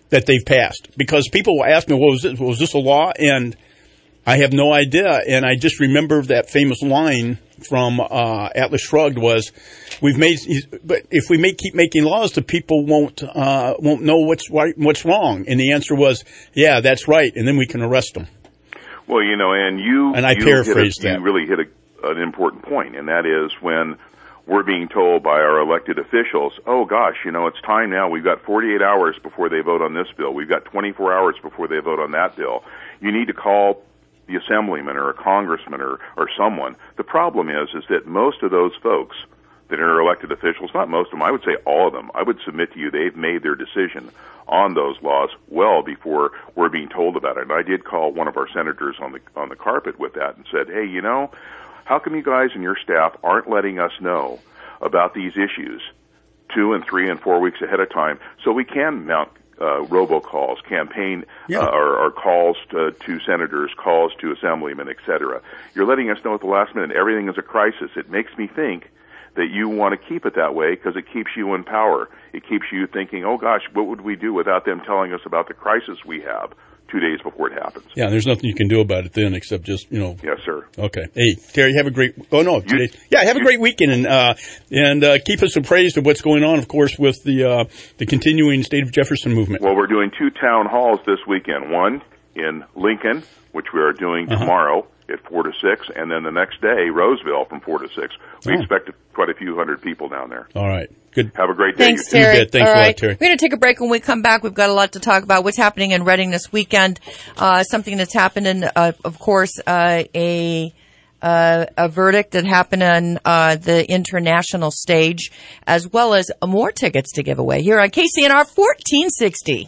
that they've passed, because people will ask me, was this a law? And I have no idea. And I just remember that famous line from Atlas Shrugged was, but if we keep making laws, the people won't know what's right and what's wrong. And the answer was, yeah, that's right, and then we can arrest them. Well, and I paraphrased that. You really hit an important point, and that is when we're being told by our elected officials, oh gosh, it's time now. We've got 48 hours before they vote on this bill. We've got 24 hours before they vote on that bill. You need to call the assemblyman or a congressman or someone. The problem is that most of those folks that are elected officials, not most of them, I would say all of them, I would submit to you they've made their decision on those laws well before we're being told about it. And I did call one of our senators on the carpet with that and said, hey, how come you guys and your staff aren't letting us know about these issues 2 and 3 and 4 weeks ahead of time so we can mount robocalls, campaign or calls to senators, calls to assemblymen, etc. You're letting us know at the last minute everything is a crisis. It makes me think that you want to keep it that way because it keeps you in power. It keeps you thinking, oh gosh, what would we do without them telling us about the crisis we have 2 days before it happens? Yeah, there's nothing you can do about it then except just, Yes, sir. Okay. Hey, Terry, have a great, have a great weekend and keep us appraised of what's going on, of course, with the continuing State of Jefferson movement. Well, we're doing 2 town halls this weekend. One in Lincoln, which we are doing tomorrow at 4 to 6, and then the next day, Roseville from 4 to 6. We expect quite a few hundred people down there. All right. Good. Have a great day. Thanks, Terry. Thanks a lot, Terry. We're going to take a break. When we come back, we've got a lot to talk about. What's happening in Reading this weekend? Something that's happened in, of course, a verdict that happened on the international stage, as well as more tickets to give away here on KCNR 1460.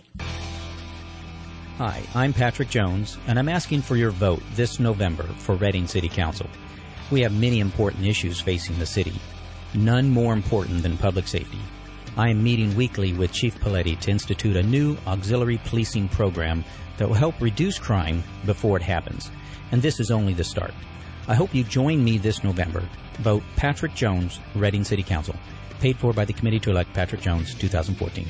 Hi, I'm Patrick Jones, and I'm asking for your vote this November for Reading City Council. We have many important issues facing the city, none more important than public safety. I am meeting weekly with Chief Paletti to institute a new auxiliary policing program that will help reduce crime before it happens, and this is only the start. I hope you join me this November. Vote Patrick Jones, Reading City Council. Paid for by the Committee to Elect Patrick Jones, 2014.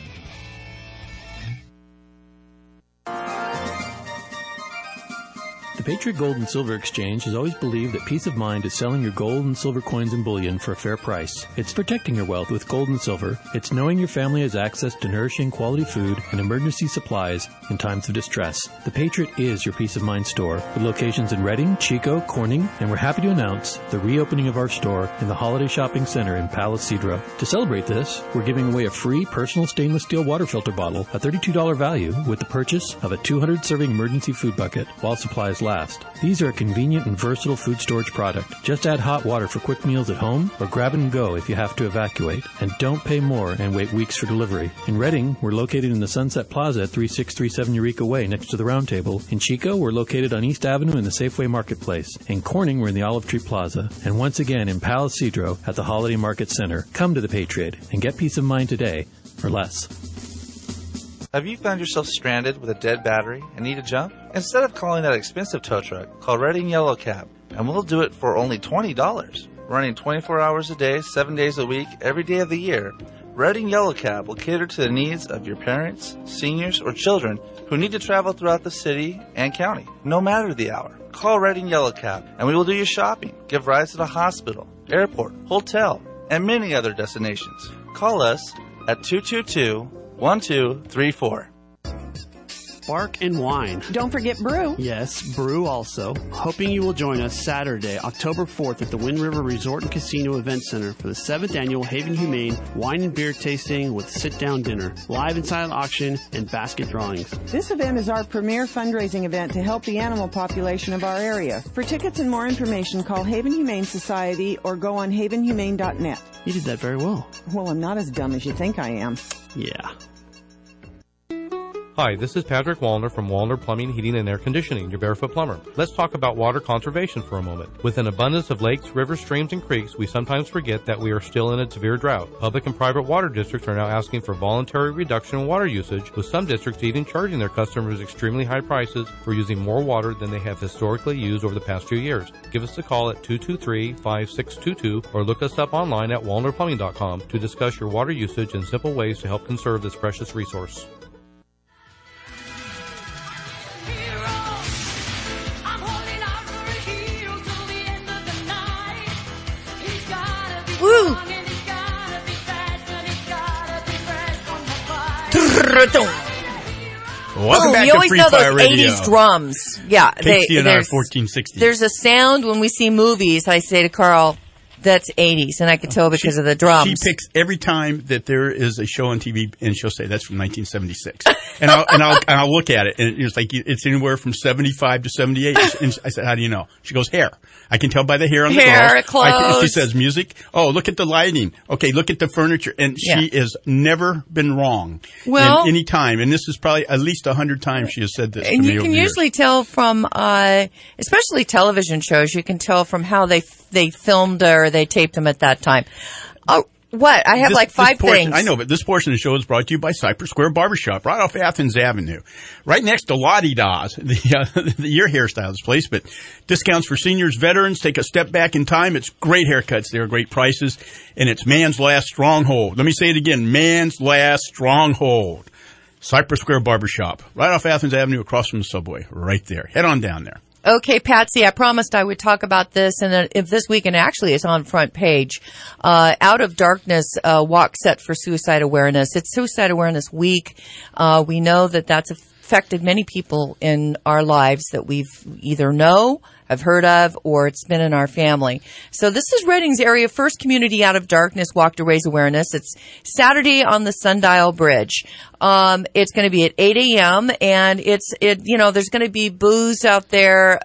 The Patriot Gold and Silver Exchange has always believed that peace of mind is selling your gold and silver coins and bullion for a fair price. It's protecting your wealth with gold and silver. It's knowing your family has access to nourishing quality food and emergency supplies in times of distress. The Patriot is your peace of mind store with locations in Reading, Chico, Corning, and we're happy to announce the reopening of our store in the Holiday Shopping Center in Palace Cedro. To celebrate this, we're giving away a free personal stainless steel water filter bottle, a $32 value, with the purchase of a 200-serving emergency food bucket while supplies last. These are a convenient and versatile food storage product. Just add hot water for quick meals at home or grab and go if you have to evacuate. And don't pay more and wait weeks for delivery. In Reading, we're located in the Sunset Plaza at 3637 Eureka Way next to the Round Table. In Chico, we're located on East Avenue in the Safeway Marketplace. In Corning, we're in the Olive Tree Plaza. And once again in Palace Cedro at the Holiday Market Center. Come to the Patriot and get peace of mind today for less. Have you found yourself stranded with a dead battery and need a jump? Instead of calling that expensive tow truck, call Reading Yellow Cab, and we'll do it for only $20. Running 24 hours a day, 7 days a week, every day of the year, Reading Yellow Cab will cater to the needs of your parents, seniors, or children who need to travel throughout the city and county, no matter the hour. Call Reading Yellow Cab, and we will do your shopping, give rides to the hospital, airport, hotel, and many other destinations. Call us at 222-1234. Bark and Wine. Don't forget Brew. Yes, Brew also. Hoping you will join us Saturday, October 4th at the Wind River Resort and Casino Event Center for the 7th Annual Haven Humane Wine and Beer Tasting with Sit-Down Dinner, live and silent auction, and basket drawings. This event is our premier fundraising event to help the animal population of our area. For tickets and more information, call Haven Humane Society or go on havenhumane.net. You did that very well. Well, I'm not as dumb as you think I am. Yeah. Hi, this is Patrick Wallner from Wallner Plumbing, Heating, and Air Conditioning, your barefoot plumber. Let's talk about water conservation for a moment. With an abundance of lakes, rivers, streams, and creeks, we sometimes forget that we are still in a severe drought. Public and private water districts are now asking for voluntary reduction in water usage, with some districts even charging their customers extremely high prices for using more water than they have historically used over the past few years. Give us a call at 223-5622 or look us up online at wallnerplumbing.com to discuss your water usage and simple ways to help conserve this precious resource. Welcome back you to always Free know Fire those Radio. 80s drums. Yeah. KCNR 1460. There's a sound when we see movies, I say to Carl, that's 80s, and I can tell because of the drums. She picks every time that there is a show on TV, and she'll say that's from 1976, and I'll look at it, and it's like it's anywhere from 75 to 78. And I said, "How do you know?" She goes, "Hair. I can tell by the hair on the clothes." She says, "Music. Oh, look at the lighting. Okay, look at the furniture." And she has never been wrong in any time. And this is probably at least 100 times she has said this. And to me you over can the usually tell from, especially television shows, you can tell from how they filmed or they taped them at that time. Oh, what? I have like 5 things. I know, but this portion of the show is brought to you by Cypress Square Barbershop, right off Athens Avenue. Right next to Lottie Dawes, your hairstylist place, but discounts for seniors, veterans, take a step back in time. It's great haircuts. They're great prices, and it's man's last stronghold. Let me say it again, man's last stronghold. Cypress Square Barbershop, right off Athens Avenue, across from the subway, right there. Head on down there. Okay, Patsy, I promised I would talk about this, and if this weekend actually is on front page. Out of Darkness walk set for suicide awareness. It's Suicide Awareness Week. We know that that's affected many people in our lives that we've either know, have heard of, or it's been in our family. So this is Reading's area first community Out of Darkness walk to raise awareness. It's Saturday on the Sundial Bridge. It's going to be at 8 a.m. and there's going to be booths out there,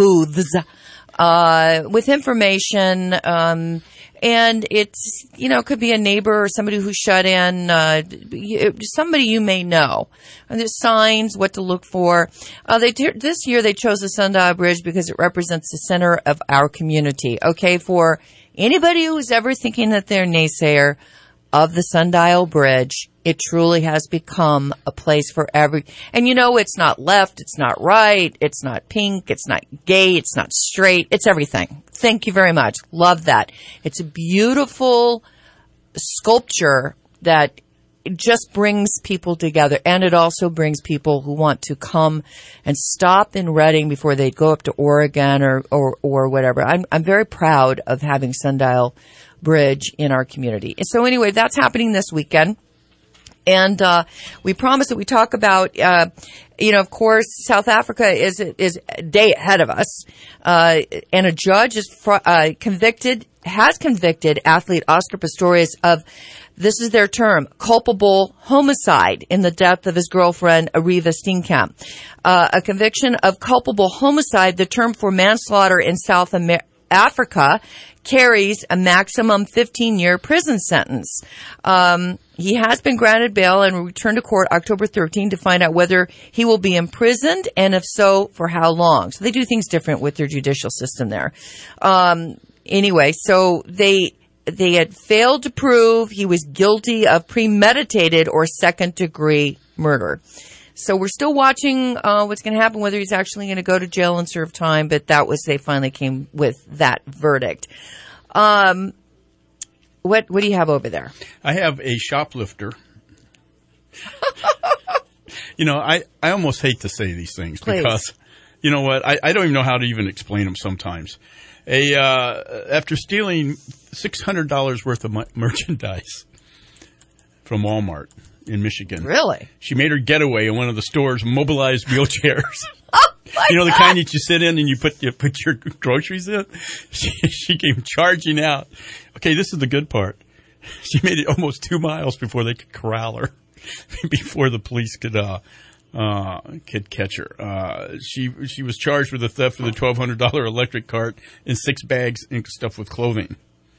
with information, and it's, could be a neighbor or somebody who's shut in, somebody you may know. And there's signs, what to look for. This year they chose the Sundial Bridge because it represents the center of our community. Okay, for anybody who's ever thinking that they're a naysayer of the Sundial Bridge, it truly has become a place for and it's not left, it's not right, it's not pink, it's not gay, it's not straight, it's everything. Thank you very much. Love that. It's a beautiful sculpture that just brings people together, and it also brings people who want to come and stop in Reading before they go up to Oregon or whatever. I'm very proud of having Sundial Bridge in our community. So anyway, that's happening this weekend. And we promised that we talk about, of course, South Africa is a day ahead of us. And a judge has convicted athlete Oscar Pistorius of, this is their term, culpable homicide in the death of his girlfriend, Areva Steenkamp. A conviction of culpable homicide, the term for manslaughter in South Africa, carries a maximum 15-year prison sentence. He has been granted bail and will return to court October 13 to find out whether he will be imprisoned, and if so, for how long. So they do things different with their judicial system there. Anyway, so they had failed to prove he was guilty of premeditated or second-degree murder. So we're still watching what's going to happen, whether he's actually going to go to jail and serve time, but they finally came with that verdict. What do you have over there? I have a shoplifter. I almost hate to say these things. Please. Because, you know what, I don't even know how to even explain them sometimes. After stealing $600 worth of merchandise from Walmart in Michigan. Really? She made her getaway in one of the store's mobilized wheelchairs. The kind that you sit in and you put your groceries in? She came charging out. Okay, this is the good part. She made it almost 2 miles before they could corral her, before the police could catch her. She was charged with the theft of the $1,200 electric cart and 6 bags and stuff with clothing.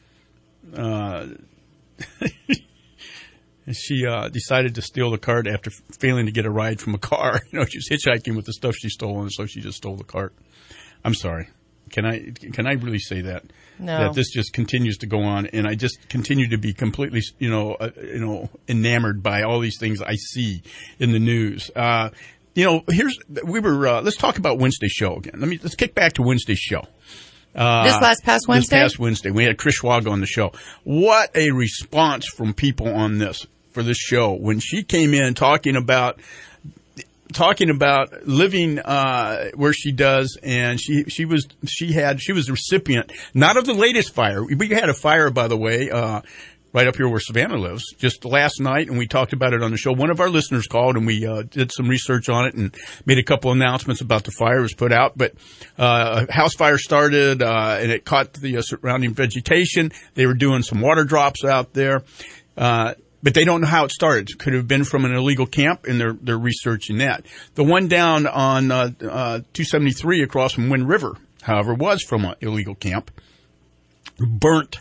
She decided to steal the cart after failing to get a ride from a car. She was hitchhiking with the stuff she stole, and so she just stole the cart. I'm sorry. Can I really say that? No. That this just continues to go on, and I just continue to be completely, enamored by all these things I see in the news. Let's talk about Wednesday's show again. Let's kick back to Wednesday's show. This past Wednesday? This past Wednesday. We had Chris Schwag on the show. What a response from people on this, for this show. When she came in talking about living where she does, and she was the recipient, not of the latest fire. We had a fire, by the way, right up here where Savannah lives, just last night, and we talked about it on the show. One of our listeners called, and we did some research on it and made a couple announcements about the fire was put out. But a house fire started, and it caught the surrounding vegetation. They were doing some water drops out there, but they don't know how it started. It could have been from an illegal camp, and they're researching that. The one down on 273 across from Wind River, however, was from an illegal camp. Burnt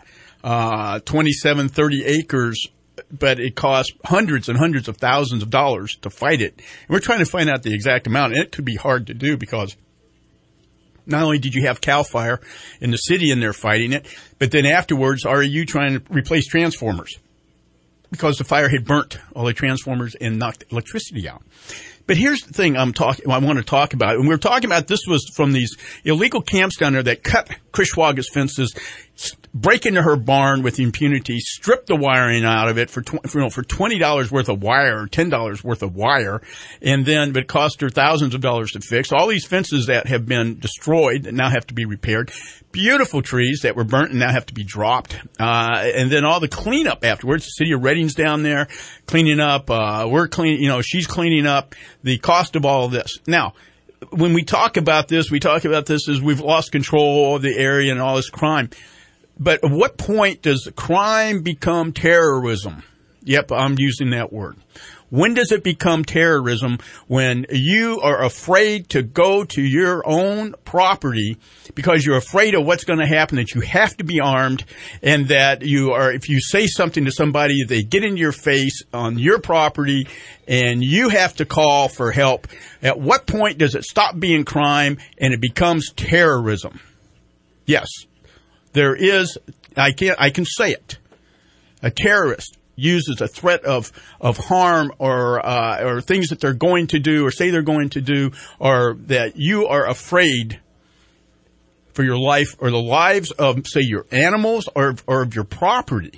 27, 30 acres, but it cost hundreds and hundreds of thousands of dollars to fight it. And we're trying to find out the exact amount, and it could be hard to do because not only did you have CAL FIRE in the city in there fighting it, but then afterwards, are you trying to replace transformers? Because the fire had burnt all the transformers and knocked electricity out. But here's the thing I want to talk about. And we're talking about this was from these illegal camps down there that cut Krishwaga's fences, break into her barn with impunity, strip the wiring out of it for $20 worth of wire or $10 worth of wire, and then but it cost her thousands of dollars to fix. All these fences that have been destroyed that now have to be repaired. Beautiful trees that were burnt and now have to be dropped. And then all the cleanup afterwards. The city of Redding's down there cleaning up. We're cleaning, she's cleaning up. The cost of all of this. Now, when we talk about this as we've lost control of the area and all this crime. But at what point does crime become terrorism? Yep, I'm using that word. When does it become terrorism? When you are afraid to go to your own property because you're afraid of what's going to happen, that you have to be armed, and that if you say something to somebody, they get in your face on your property and you have to call for help. At what point does it stop being crime and it becomes terrorism? Yes, there is, I can say it. A terrorist uses a threat of harm or things that they're going to do or say they're going to do, or that you are afraid for your life or the lives of, say, your animals or of your property.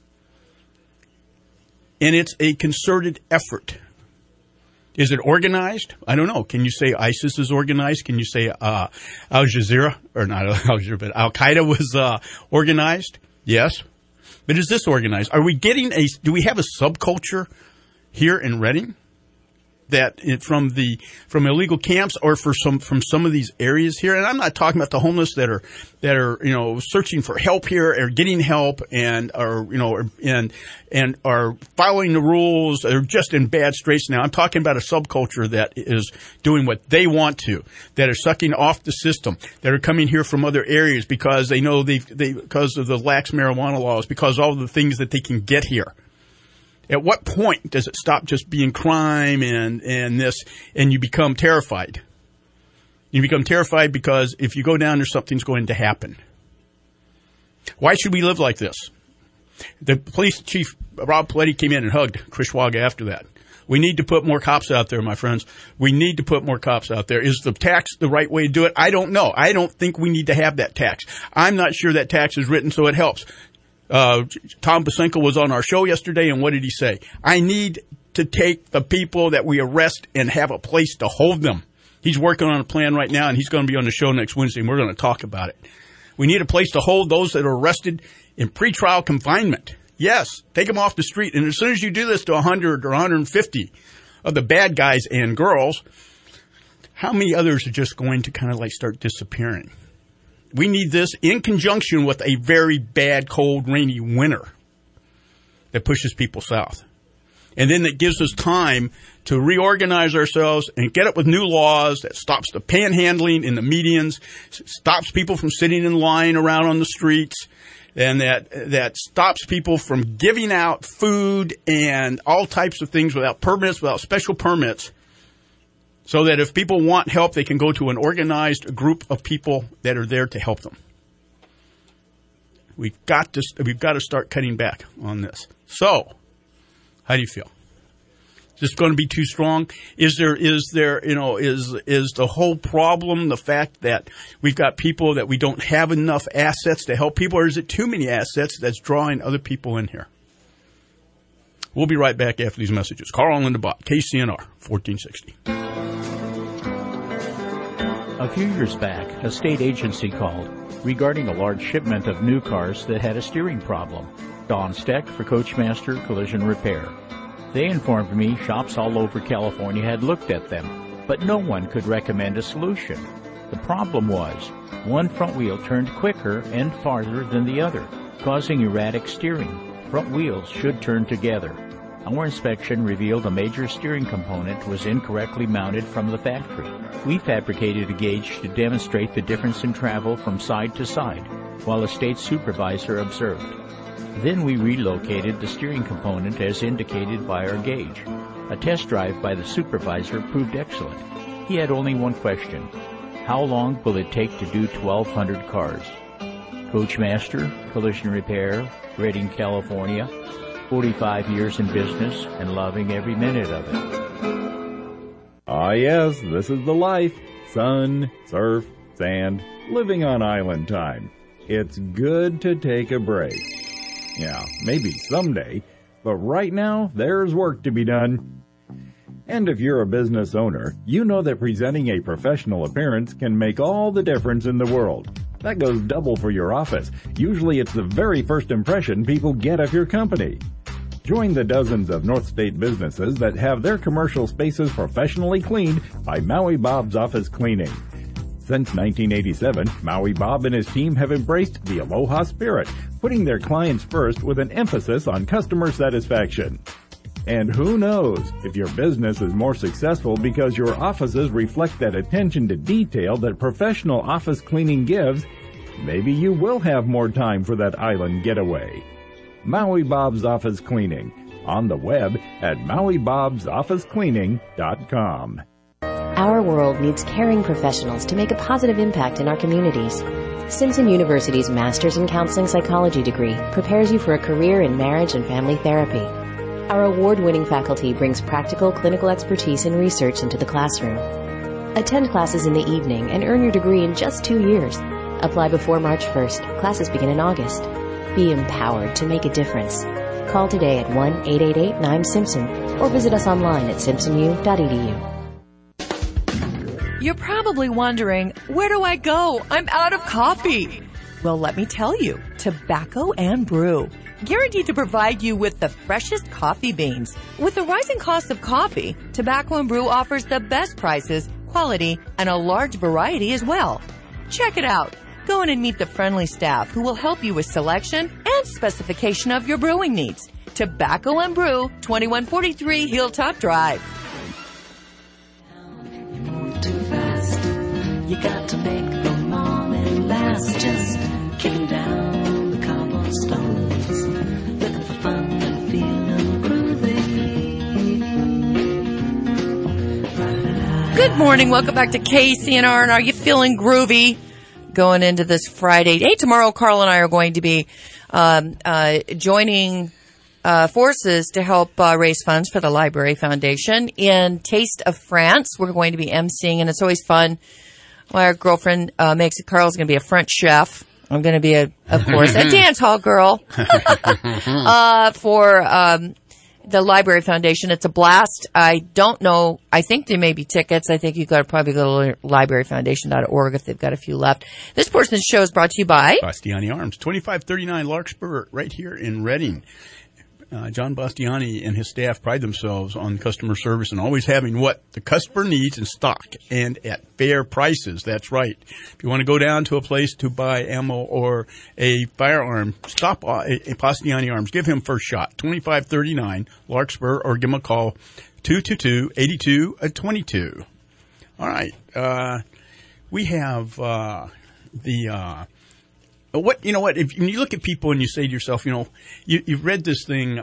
And it's a concerted effort. Is it organized? I don't know. Can you say ISIS is organized? Can you say Al Jazeera, or not Al Jazeera, but Al Qaeda was organized? Yes. But is this organized? Are we do we have a subculture here in Redding that from illegal camps or from some of these areas here? And I'm not talking about the homeless that are searching for help here or getting help and are following the rules. They're just in bad straits now. I'm talking about a subculture that is doing what they want to, that are sucking off the system, that are coming here from other areas because they know because of the lax marijuana laws, because of all the things that they can get here. At what point does it stop just being crime and you become terrified? You become terrified because if you go down there, something's going to happen. Why should we live like this? The police chief, Rob Paletti, came in and hugged Krishwaga after that. We need to put more cops out there, my friends. We need to put more cops out there. Is the tax the right way to do it? I don't know. I don't think we need to have that tax. I'm not sure that tax is written so it helps. Tom Pasenko was on our show yesterday, and what did he say? I need to take the people that we arrest and have a place to hold them. He's working on a plan right now, and he's going to be on the show next Wednesday, and we're going to talk about it. We need a place to hold those that are arrested in pretrial confinement. Yes, take them off the street. And as soon as you do this to 100 or 150 of the bad guys and girls, how many others are just going to kind of start disappearing? We need this in conjunction with a very bad, cold, rainy winter that pushes people south. And then it gives us time to reorganize ourselves and get up with new laws that stops the panhandling in the medians, stops people from sitting in line around on the streets, and that stops people from giving out food and all types of things without permits, without special permits, so that if people want help, they can go to an organized group of people that are there to help them. We've got to start cutting back on this. So, how do you feel? Is this going to be too strong? Is the whole problem the fact that we've got people that we don't have enough assets to help people, or is it too many assets that's drawing other people in here? We'll be right back after these messages. Carl and Linda Bott, KCNR 1460. A few years back, a state agency called regarding a large shipment of new cars that had a steering problem. Don Steck for Coachmaster Collision Repair. They informed me shops all over California had looked at them, but no one could recommend a solution. The problem was, one front wheel turned quicker and farther than the other, causing erratic steering. Front wheels should turn together. Our inspection revealed a major steering component was incorrectly mounted from the factory. We fabricated a gauge to demonstrate the difference in travel from side to side, while a state supervisor observed. Then we relocated the steering component as indicated by our gauge. A test drive by the supervisor proved excellent. He had only one question. How long will it take to do 1,200 cars? Coachmaster Collision Repair, Redding, California. 45 years in business and loving every minute of it. Ah, yes, this is the life. Sun, surf, sand, living on island time. It's good to take a break. Yeah, maybe someday, but right now, there's work to be done. And if you're a business owner, you know that presenting a professional appearance can make all the difference in the world. That goes double for your office. Usually it's the very first impression people get of your company. Join the dozens of North State businesses that have their commercial spaces professionally cleaned by Maui Bob's Office Cleaning. Since 1987, Maui Bob and his team have embraced the Aloha spirit, putting their clients first with an emphasis on customer satisfaction. And who knows, if your business is more successful because your offices reflect that attention to detail that professional office cleaning gives, maybe you will have more time for that island getaway. Maui Bob's Office Cleaning, on the web at MauiBob'sOfficeCleaning.com. Our world needs caring professionals to make a positive impact in our communities. Simpson University's Master's in Counseling Psychology degree prepares you for a career in marriage and family therapy. Our award-winning faculty brings practical clinical expertise and research into the classroom. Attend classes in the evening and earn your degree in just 2 years. Apply before March 1st. Classes begin in August. Be empowered to make a difference. Call today at 1-888-9-SIMPSON or visit us online at simpsonu.edu. You're probably wondering, where do I go? I'm out of coffee. Well, let me tell you, Tobacco and Brew. Guaranteed to provide you with the freshest coffee beans. With the rising cost of coffee, Tobacco and Brew offers the best prices, quality, and a large variety as well. Check it out. Go in and meet the friendly staff who will help you with selection and specification of your brewing needs. Tobacco and Brew, 2143 Hilltop Drive. Too fast. You got to make the morning last. Just kicking down the cobblestones, looking for fun and feeling groovy. Good morning. Welcome back to KCNR. And are you feeling groovy going into this Friday? Hey, tomorrow Carl and I are going to be joining forces to help raise funds for the Library Foundation in Taste of France. We're going to be emceeing, and it's always fun. My girlfriend makes it. Carl's going to be a French chef. I'm going to be, of course, a dance hall girl for the Library Foundation. It's a blast. I don't know. I think there may be tickets. I think you've got to probably go to libraryfoundation.org if they've got a few left. This portion's show is brought to you by Bastiani Arms, 2539 Larkspur, right here in Redding. John Bastiani and his staff pride themselves on customer service and always having what the customer needs in stock and at fair prices. That's right. If you want to go down to a place to buy ammo or a firearm, stop at Bastiani Arms. Give him first shot, 2539 Larkspur, or give him a call, 222-8222. All right. We have if you look at people and you say to yourself, you've read this thing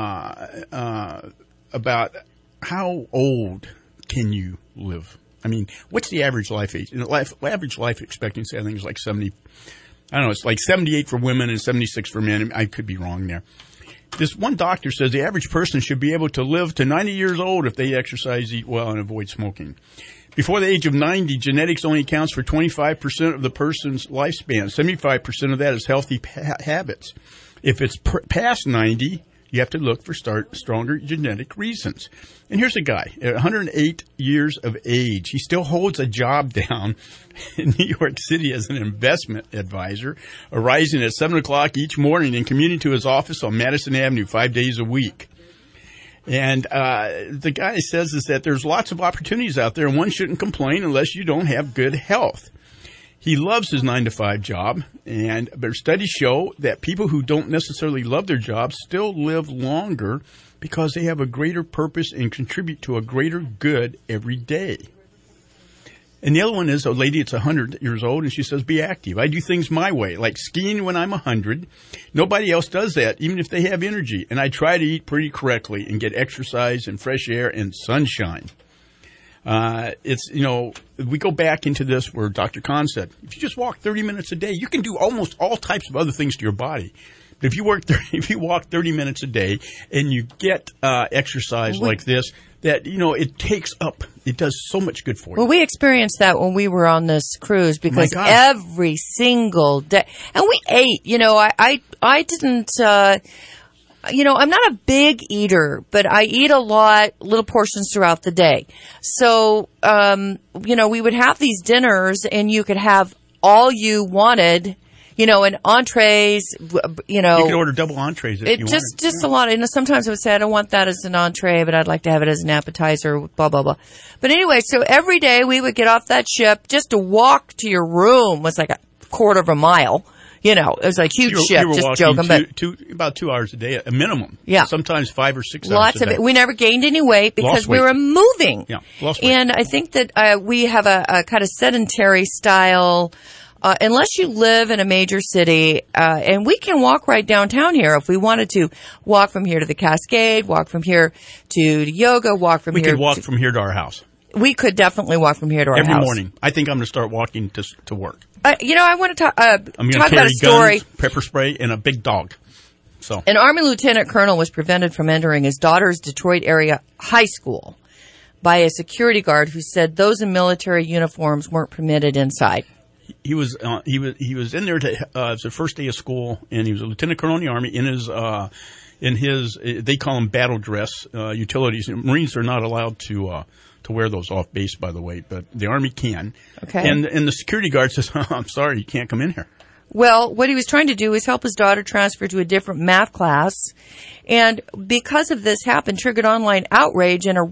about how old can you live? I mean, what's the average life age? Average life expectancy, I think, is like 70. I don't know. It's like 78 for women and 76 for men. I could be wrong there. This one doctor says the average person should be able to live to 90 years old if they exercise, eat well, and avoid smoking. Before the age of 90, genetics only accounts for 25% of the person's lifespan. 75% of that is healthy habits. If it's past 90, You have to look for stronger genetic reasons. And here's a guy, at 108 years of age. He still holds a job down in New York City as an investment advisor, arising at 7 o'clock each morning and commuting to his office on Madison Avenue 5 days a week. And the guy says is that there's lots of opportunities out there, and one shouldn't complain unless you don't have good health. He loves his 9-to-5 job, but studies show that people who don't necessarily love their jobs still live longer because they have a greater purpose and contribute to a greater good every day. And the other one is a lady that's 100 years old, and she says, be active. I do things my way, like skiing when I'm 100. Nobody else does that, even if they have energy. And I try to eat pretty correctly and get exercise and fresh air and sunshine. We go back into this where Dr. Kahn said, if you just walk 30 minutes a day, you can do almost all types of other things to your body. But if you walk 30 minutes a day and you get exercise like this, that, it does so much good for you. Well, we experienced that when we were on this cruise because every single day, and we ate, I didn't, I'm not a big eater, but I eat a lot, little portions throughout the day. So, we would have these dinners and you could have all you wanted, and entrees, You could order double entrees if you wanted. Just a lot. Sometimes I would say, I don't want that as an entree, but I'd like to have it as an appetizer, blah, blah, blah. But anyway, so every day we would get off that ship just to walk to your room was like a quarter of a mile. It was like huge ship, just joking. But about 2 hours a day, a minimum. Yeah. Sometimes 5 or 6 hours Lots a day. of it. We never gained any weight because we were moving. Yeah, lost weight. And I think that we have a kind of sedentary style, unless you live in a major city, and we can walk right downtown here if we wanted to. Walk from here to the Cascade, walk from here to yoga, walk from here. We could walk from here to our house. We could definitely walk from here to our house. Every morning. I think I'm going to start walking to work. I want to talk about a story. Guns, pepper spray, and a big dog. So, an Army lieutenant colonel was prevented from entering his daughter's Detroit area high school by a security guard who said those in military uniforms weren't permitted inside. He was in there it was the first day of school, and he was a lieutenant colonel in the Army in his they call them battle dress utilities. Marines are not allowed to wear those off base, by the way, but the Army can. Okay. And the security guard says, I'm sorry, you can't come in here. Well, what he was trying to do is help his daughter transfer to a different math class. And because of this happened, triggered online outrage and a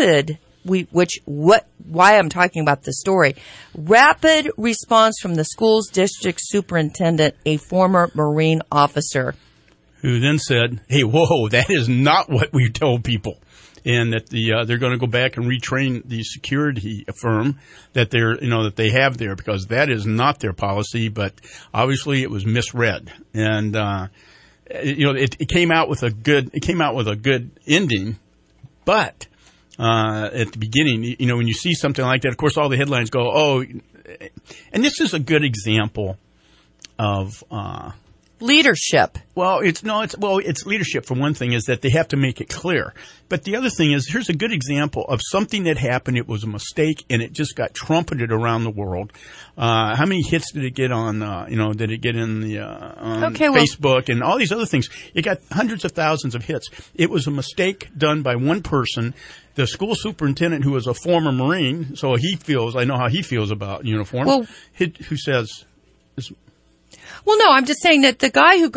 why I'm talking about this story. Rapid response from the school's district superintendent, a former Marine officer. Who then said, hey, whoa, that is not what we told people. And that they're going to go back and retrain the security firm that that they have there, because that is not their policy. But obviously, it was misread, and it came out with a good ending. But at the beginning, when you see something like that, of course, all the headlines go, oh, and this is a good example of leadership. Well, it's leadership for one thing, is that they have to make it clear. But the other thing is, here's a good example of something that happened. It was a mistake, and it just got trumpeted around the world. How many hits did it get on? Did it get in the Facebook and all these other things? It got hundreds of thousands of hits. It was a mistake done by one person. The school superintendent, who was a former Marine, so I know how he feels about uniforms. Well, who says. Well, no, I'm just saying that the guy the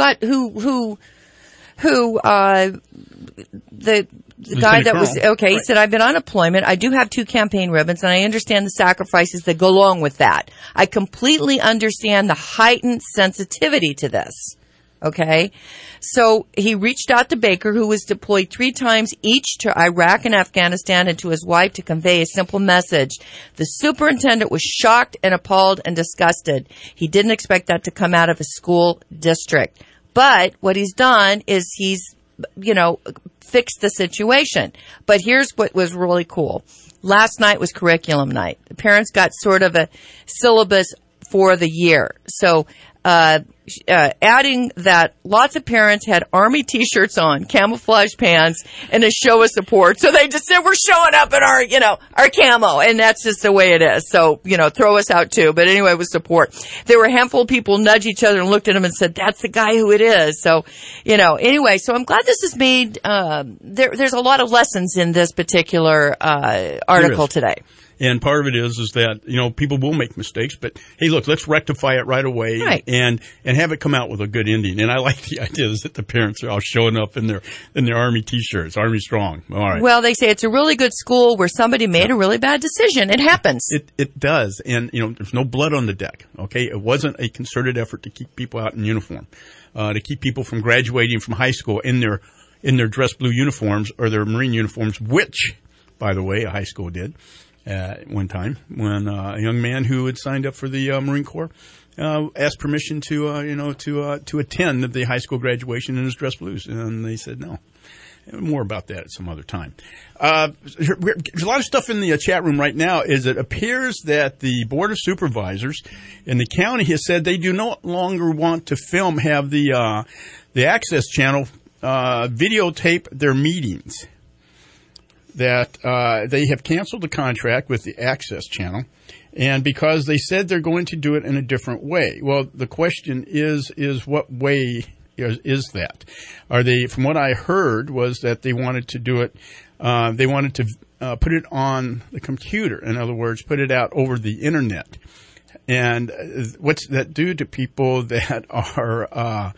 guy that was, okay, he said, I've been on unemployment. I do have 2 campaign ribbons, and I understand the sacrifices that go along with that. I completely understand the heightened sensitivity to this. Okay? So he reached out to Baker, who was deployed 3 times each to Iraq and Afghanistan, and to his wife to convey a simple message. The superintendent was shocked and appalled and disgusted. He didn't expect that to come out of his school district. But what he's done is he's, fixed the situation. But here's what was really cool. Last night was curriculum night. The parents got sort of a syllabus for the year. So, adding that lots of parents had Army T-shirts on, camouflage pants, and a show of support. So they just said, we're showing up in our camo, and that's just the way it is. So, throw us out too. But anyway, with support. There were a handful of people nudged each other and looked at him and said, that's the guy who it is. So, anyway, so I'm glad this is made, there's a lot of lessons in this particular, article today. And part of it is that, people will make mistakes, but hey, look, let's rectify it right away and have it come out with a good ending. And I like the idea that the parents are all showing up in their Army T-shirts, Army Strong. All right. Well, they say it's a really good school where somebody made a really bad decision. It happens. It does. And, there's no blood on the deck. Okay. It wasn't a concerted effort to keep people out in uniform, to keep people from graduating from high school in their dress blue uniforms or their Marine uniforms, which, by the way, a high school did. At one time, when a young man who had signed up for the Marine Corps asked permission to attend the high school graduation in his dress blues, and they said no. More about that at some other time. There's a lot of stuff in the chat room right now. It appears that the Board of Supervisors in the county has said they do no longer want to have the Access Channel videotape their meetings. That they have canceled the contract with the Access Channel, and because they said they're going to do it in a different way. Well, the question is what way is that? Are they? From what I heard, was that they wanted to do it. They wanted to put it on the computer. In other words, put it out over the internet. And what's that do to people that are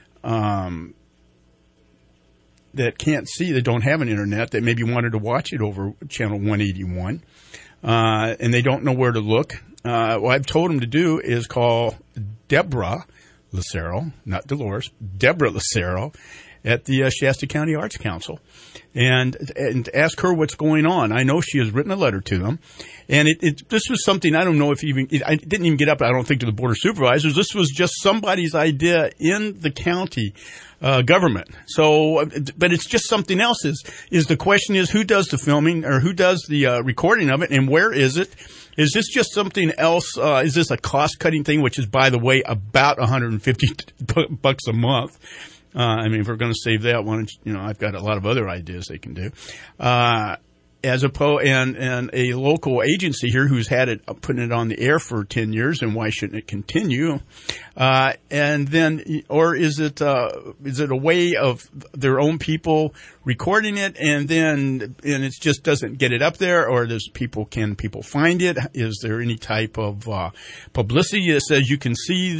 that can't see, that don't have an internet, that maybe wanted to watch it over channel 181, and they don't know where to look? What I've told them to do is call Deborah Lucero, not Dolores, Deborah Lucero at the Shasta County Arts Council, and ask her what's going on. I know she has written a letter to them, and this was something, I don't know if I didn't even get up, I don't think, to the Board of Supervisors. This was just somebody's idea in the county government. So, but it's just something else. Is the question is who does the filming or who does the recording of it, and where is it? Is this just something else? Is this a cost-cutting thing, which is, by the way, about $150 a month? If we're going to save that one, I've got a lot of other ideas they can do. As opposed, and a local agency here who's had it, putting it on the air for 10 years, and why shouldn't it continue? And then, or is it a way of their own people recording it, and it just doesn't get it up there, or can people find it? Is there any type of, publicity that says you can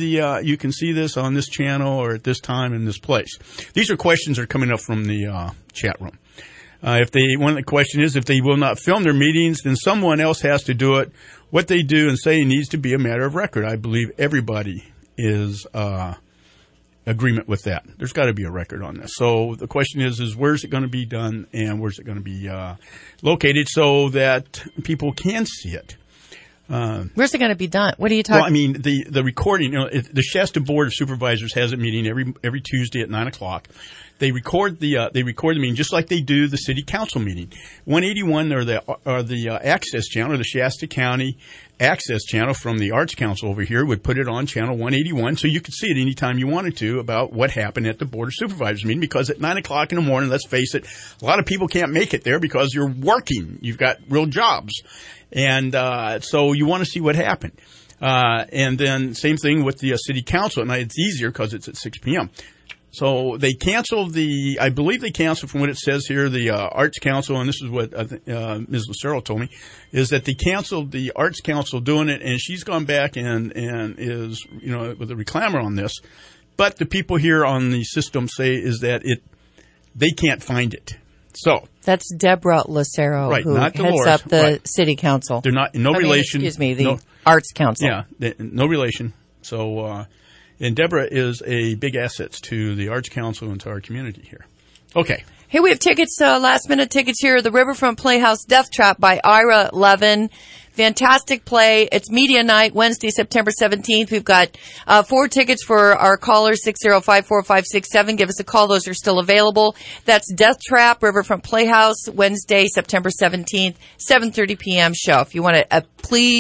see this on this channel or at this time in this place? These are questions that are coming up from the, chat room. One of the question is, if they will not film their meetings, then someone else has to do it. What they do and say needs to be a matter of record. I believe everybody is agreement with that. There's got to be a record on this. So the question is where's it going to be done, and where's it going to be located so that people can see it? Where's it going to be done? What are you talking? Well, the recording. The Shasta Board of Supervisors has a meeting every Tuesday at 9:00. They record the meeting just like they do the city council meeting. 181 or the Access Channel, or the Shasta County Access Channel from the Arts Council over here would put it on channel 181, so you could see it anytime you wanted to about what happened at the Board of Supervisors meeting. Because at 9:00 in the morning, let's face it, a lot of people can't make it there because you're working. You've got real jobs, and so you want to see what happened. And then same thing with the city council. And it's easier because it's at 6 p.m. So they canceled I believe they canceled, from what it says here, the Arts Council, and this is what Ms. Lucero told me, is that they canceled the Arts Council doing it, and she's gone back and is, with a reclaimer on this. But the people here on the system say is that they can't find it. So that's Deborah Lucero, right, who not Dolores, heads up the right. city council. They're not relation. The Arts Council. Yeah, no relation. So, and Deborah is a big asset to the Arts Council and to our community here. Okay. Hey, we have tickets, last-minute tickets here. The Riverfront Playhouse Death Trap by Ira Levin. Fantastic play. It's Media Night, Wednesday, September 17th. We've got 4 tickets for our callers, 605-4567. Give us a call. Those are still available. That's Death Trap, Riverfront Playhouse, Wednesday, September 17th, 7:30 p.m. show. If you want to, please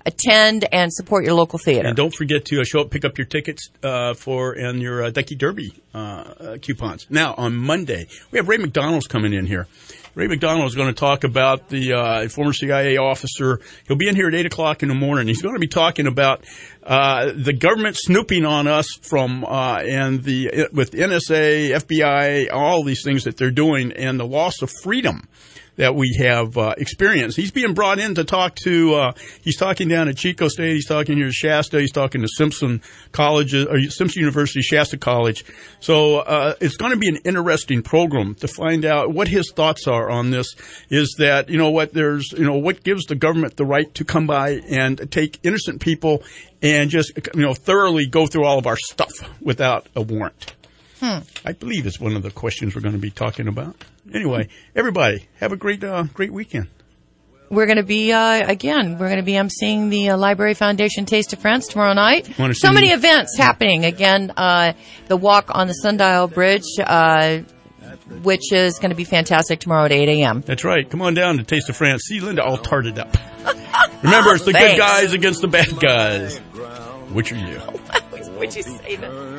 attend and support your local theater. And don't forget to show up, pick up your tickets and your Ducky Derby coupons. Now, on Monday, we have Ray McDonald's coming in here. Ray McDonald is going to talk about the former CIA officer. He'll be in here at 8 o'clock in the morning. He's going to be talking about the government snooping on us from with NSA, FBI, all these things that they're doing, and the loss of freedom that we have experienced. He's being brought in to talk to, he's talking down at Chico State, he's talking here at Shasta, he's talking to Simpson University, Shasta College. So it's going to be an interesting program to find out what his thoughts are on this. Is that, what gives the government the right to come by and take innocent people and just, thoroughly go through all of our stuff without a warrant? I believe it's one of the questions we're going to be talking about. Anyway, everybody, have a great weekend. We're going to be, emceeing the Library Foundation Taste of France tomorrow night. So many events happening. Again, the walk on the Sundial Bridge, which is going to be fantastic tomorrow at 8 a.m. That's right. Come on down to Taste of France. See Linda all tarted up. Remember, it's the good guys against the bad guys. Which are you? Would you say that?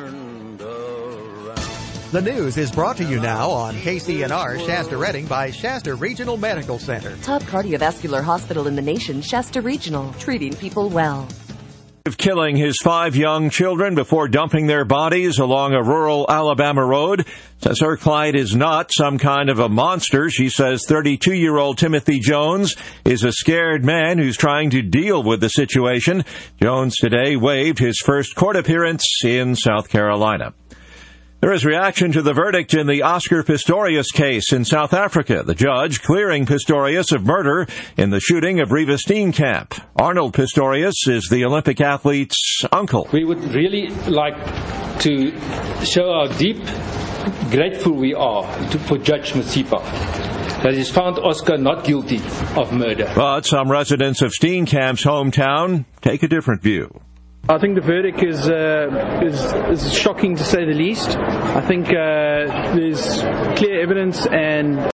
The news is brought to you now on KCNR Shasta Redding by Shasta Regional Medical Center. Top cardiovascular hospital in the nation, Shasta Regional, treating people well. Killing his 5 young children before dumping their bodies along a rural Alabama road says her client is not some kind of a monster. She says 32-year-old Timothy Jones is a scared man who's trying to deal with the situation. Jones today waived his first court appearance in South Carolina. There is reaction to the verdict in the Oscar Pistorius case in South Africa. The judge clearing Pistorius of murder in the shooting of Reeva Steenkamp. Arnold Pistorius is the Olympic athlete's uncle. We would really like to show how deep grateful we are for Judge Masipa, that he's found Oscar not guilty of murder. But some residents of Steenkamp's hometown take a different view. I think the verdict is shocking to say the least. I think there's clear evidence and